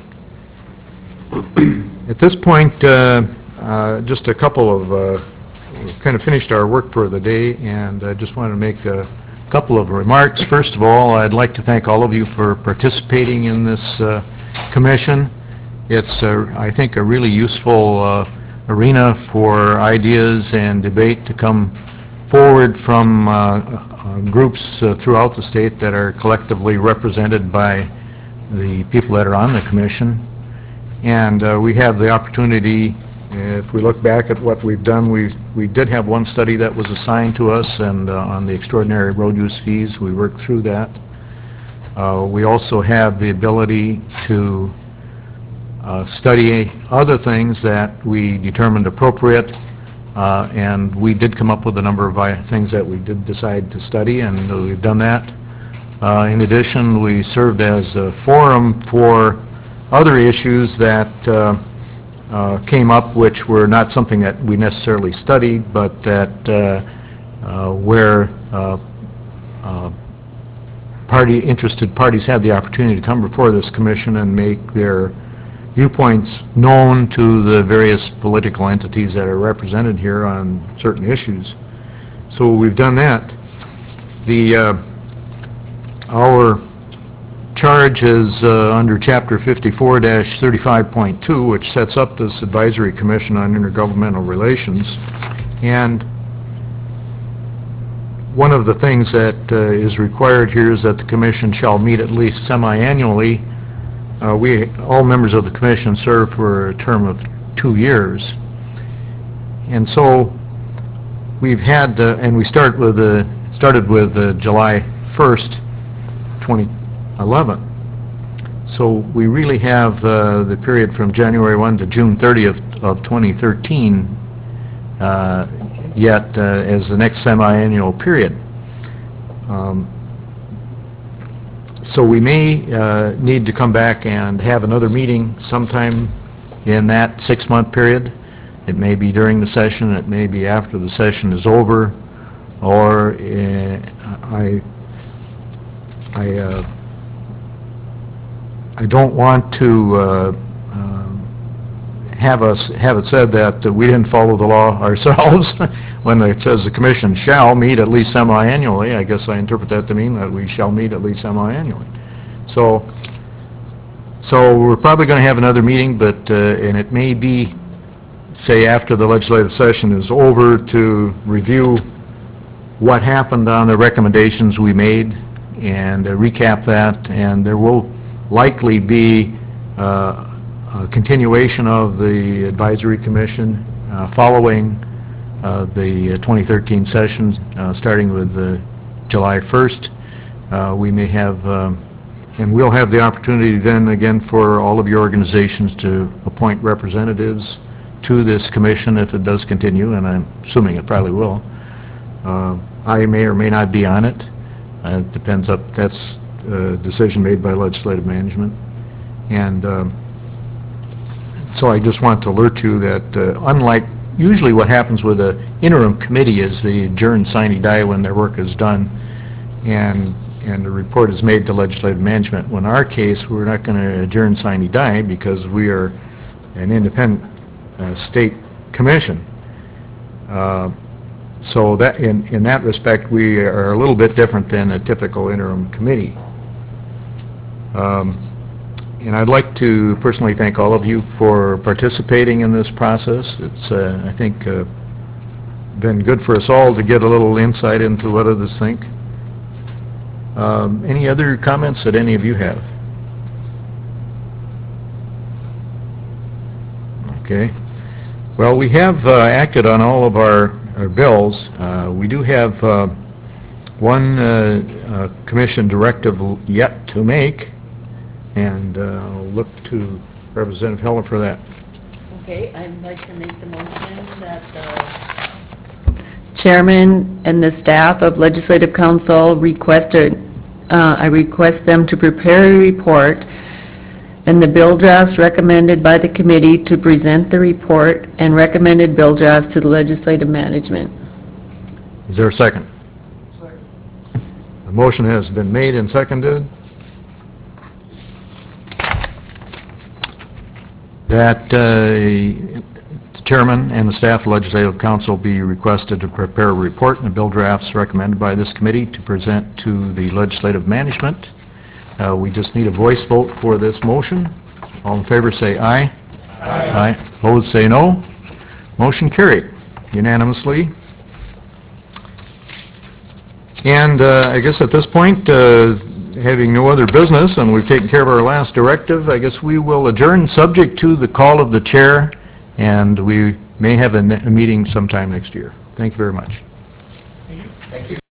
At this point, uh, uh, just a couple of, uh, we've kind of finished our work for the day, and I just wanted to make a couple of remarks. First of all, I'd like to thank all of you for participating in this uh, commission. It's, uh, I think, a really useful uh, arena for ideas and debate to come forward from uh, uh, groups uh, throughout the state that are collectively represented by the people that are on the commission. And uh, we have the opportunity, if we look back at what we've done, we we did have one study that was assigned to us, and uh, on the extraordinary road use fees, we worked through that. Uh, we also have the ability to uh, study other things that we determined appropriate, uh, and we did come up with a number of uh, things that we did decide to study, and we've done that. Uh, in addition, we served as a forum for other issues that uh, uh, came up, which were not something that we necessarily studied, but that uh, uh, where uh, uh, party interested parties had the opportunity to come before this commission and make their viewpoints known to the various political entities that are represented here on certain issues. So we've done that. The uh, our charge is uh, under Chapter fifty-four dash thirty-five point two, which sets up this Advisory Commission on Intergovernmental Relations. And one of the things that uh, is required here is that the Commission shall meet at least semi-annually. Uh, we, all members of the Commission serve for a term of two years. And so we've had, uh, and we start with the, started with uh, July first, twenty eleven. So we really have uh, the period from January first to June thirtieth of twenty thirteen uh, yet uh, as the next semi-annual period. Um, so we may uh, need to come back and have another meeting sometime in that six-month period. It may be during the session, it may be after the session is over, or uh, I, I, uh, I don't want to uh, have us have it said that uh, we didn't follow the law ourselves when it says the Commission shall meet at least semi-annually. I guess I interpret that to mean that we shall meet at least semi-annually. So, so we're probably going to have another meeting, but uh, and it may be, say, after the legislative session is over, to review what happened on the recommendations we made and uh, recap that. And there will likely be uh, a continuation of the Advisory Commission uh, following uh, the twenty thirteen session, uh, starting with uh, July first. Uh, we may have, um, and we'll have the opportunity then again for all of your organizations to appoint representatives to this commission if it does continue, and I'm assuming it probably will. Uh, I may or may not be on it. Uh, it depends up, that's a decision made by legislative management. And um, so I just want to alert you that uh, unlike usually what happens with an interim committee is they adjourn sine die when their work is done and and the report is made to legislative management. Well, in our case, we're not going to adjourn sine die because we are an independent uh, state commission. Uh, so that in, in that respect, we are a little bit different than a typical interim committee. Um, And I'd like to personally thank all of you for participating in this process. It's, uh, I think, uh, been good for us all to get a little insight into what others think. Um, any other comments that any of you have? Okay. Well, we have uh, acted on all of our, our bills. Uh, we do have uh, one uh, uh, commission directive yet to make. And uh, I'll look to Representative Heller for that. Okay, I'd like to make the motion that the chairman and the staff of Legislative Council requested, uh, I request them to prepare a report and the bill drafts recommended by the committee to present the report and recommended bill drafts to the legislative management. Is there a second? Second. The motion has been made and seconded. That uh, the chairman and the staff of Legislative Council be requested to prepare a report and the bill drafts recommended by this committee to present to the legislative management. Uh, we just need a voice vote for this motion. All in favor say aye. Aye. Aye. Opposed say no. Motion carried unanimously. And uh, I guess at this point, uh, having no other business, and we've taken care of our last directive, I guess we will adjourn subject to the call of the chair, and we may have a, a meeting sometime next year. Thank you very much.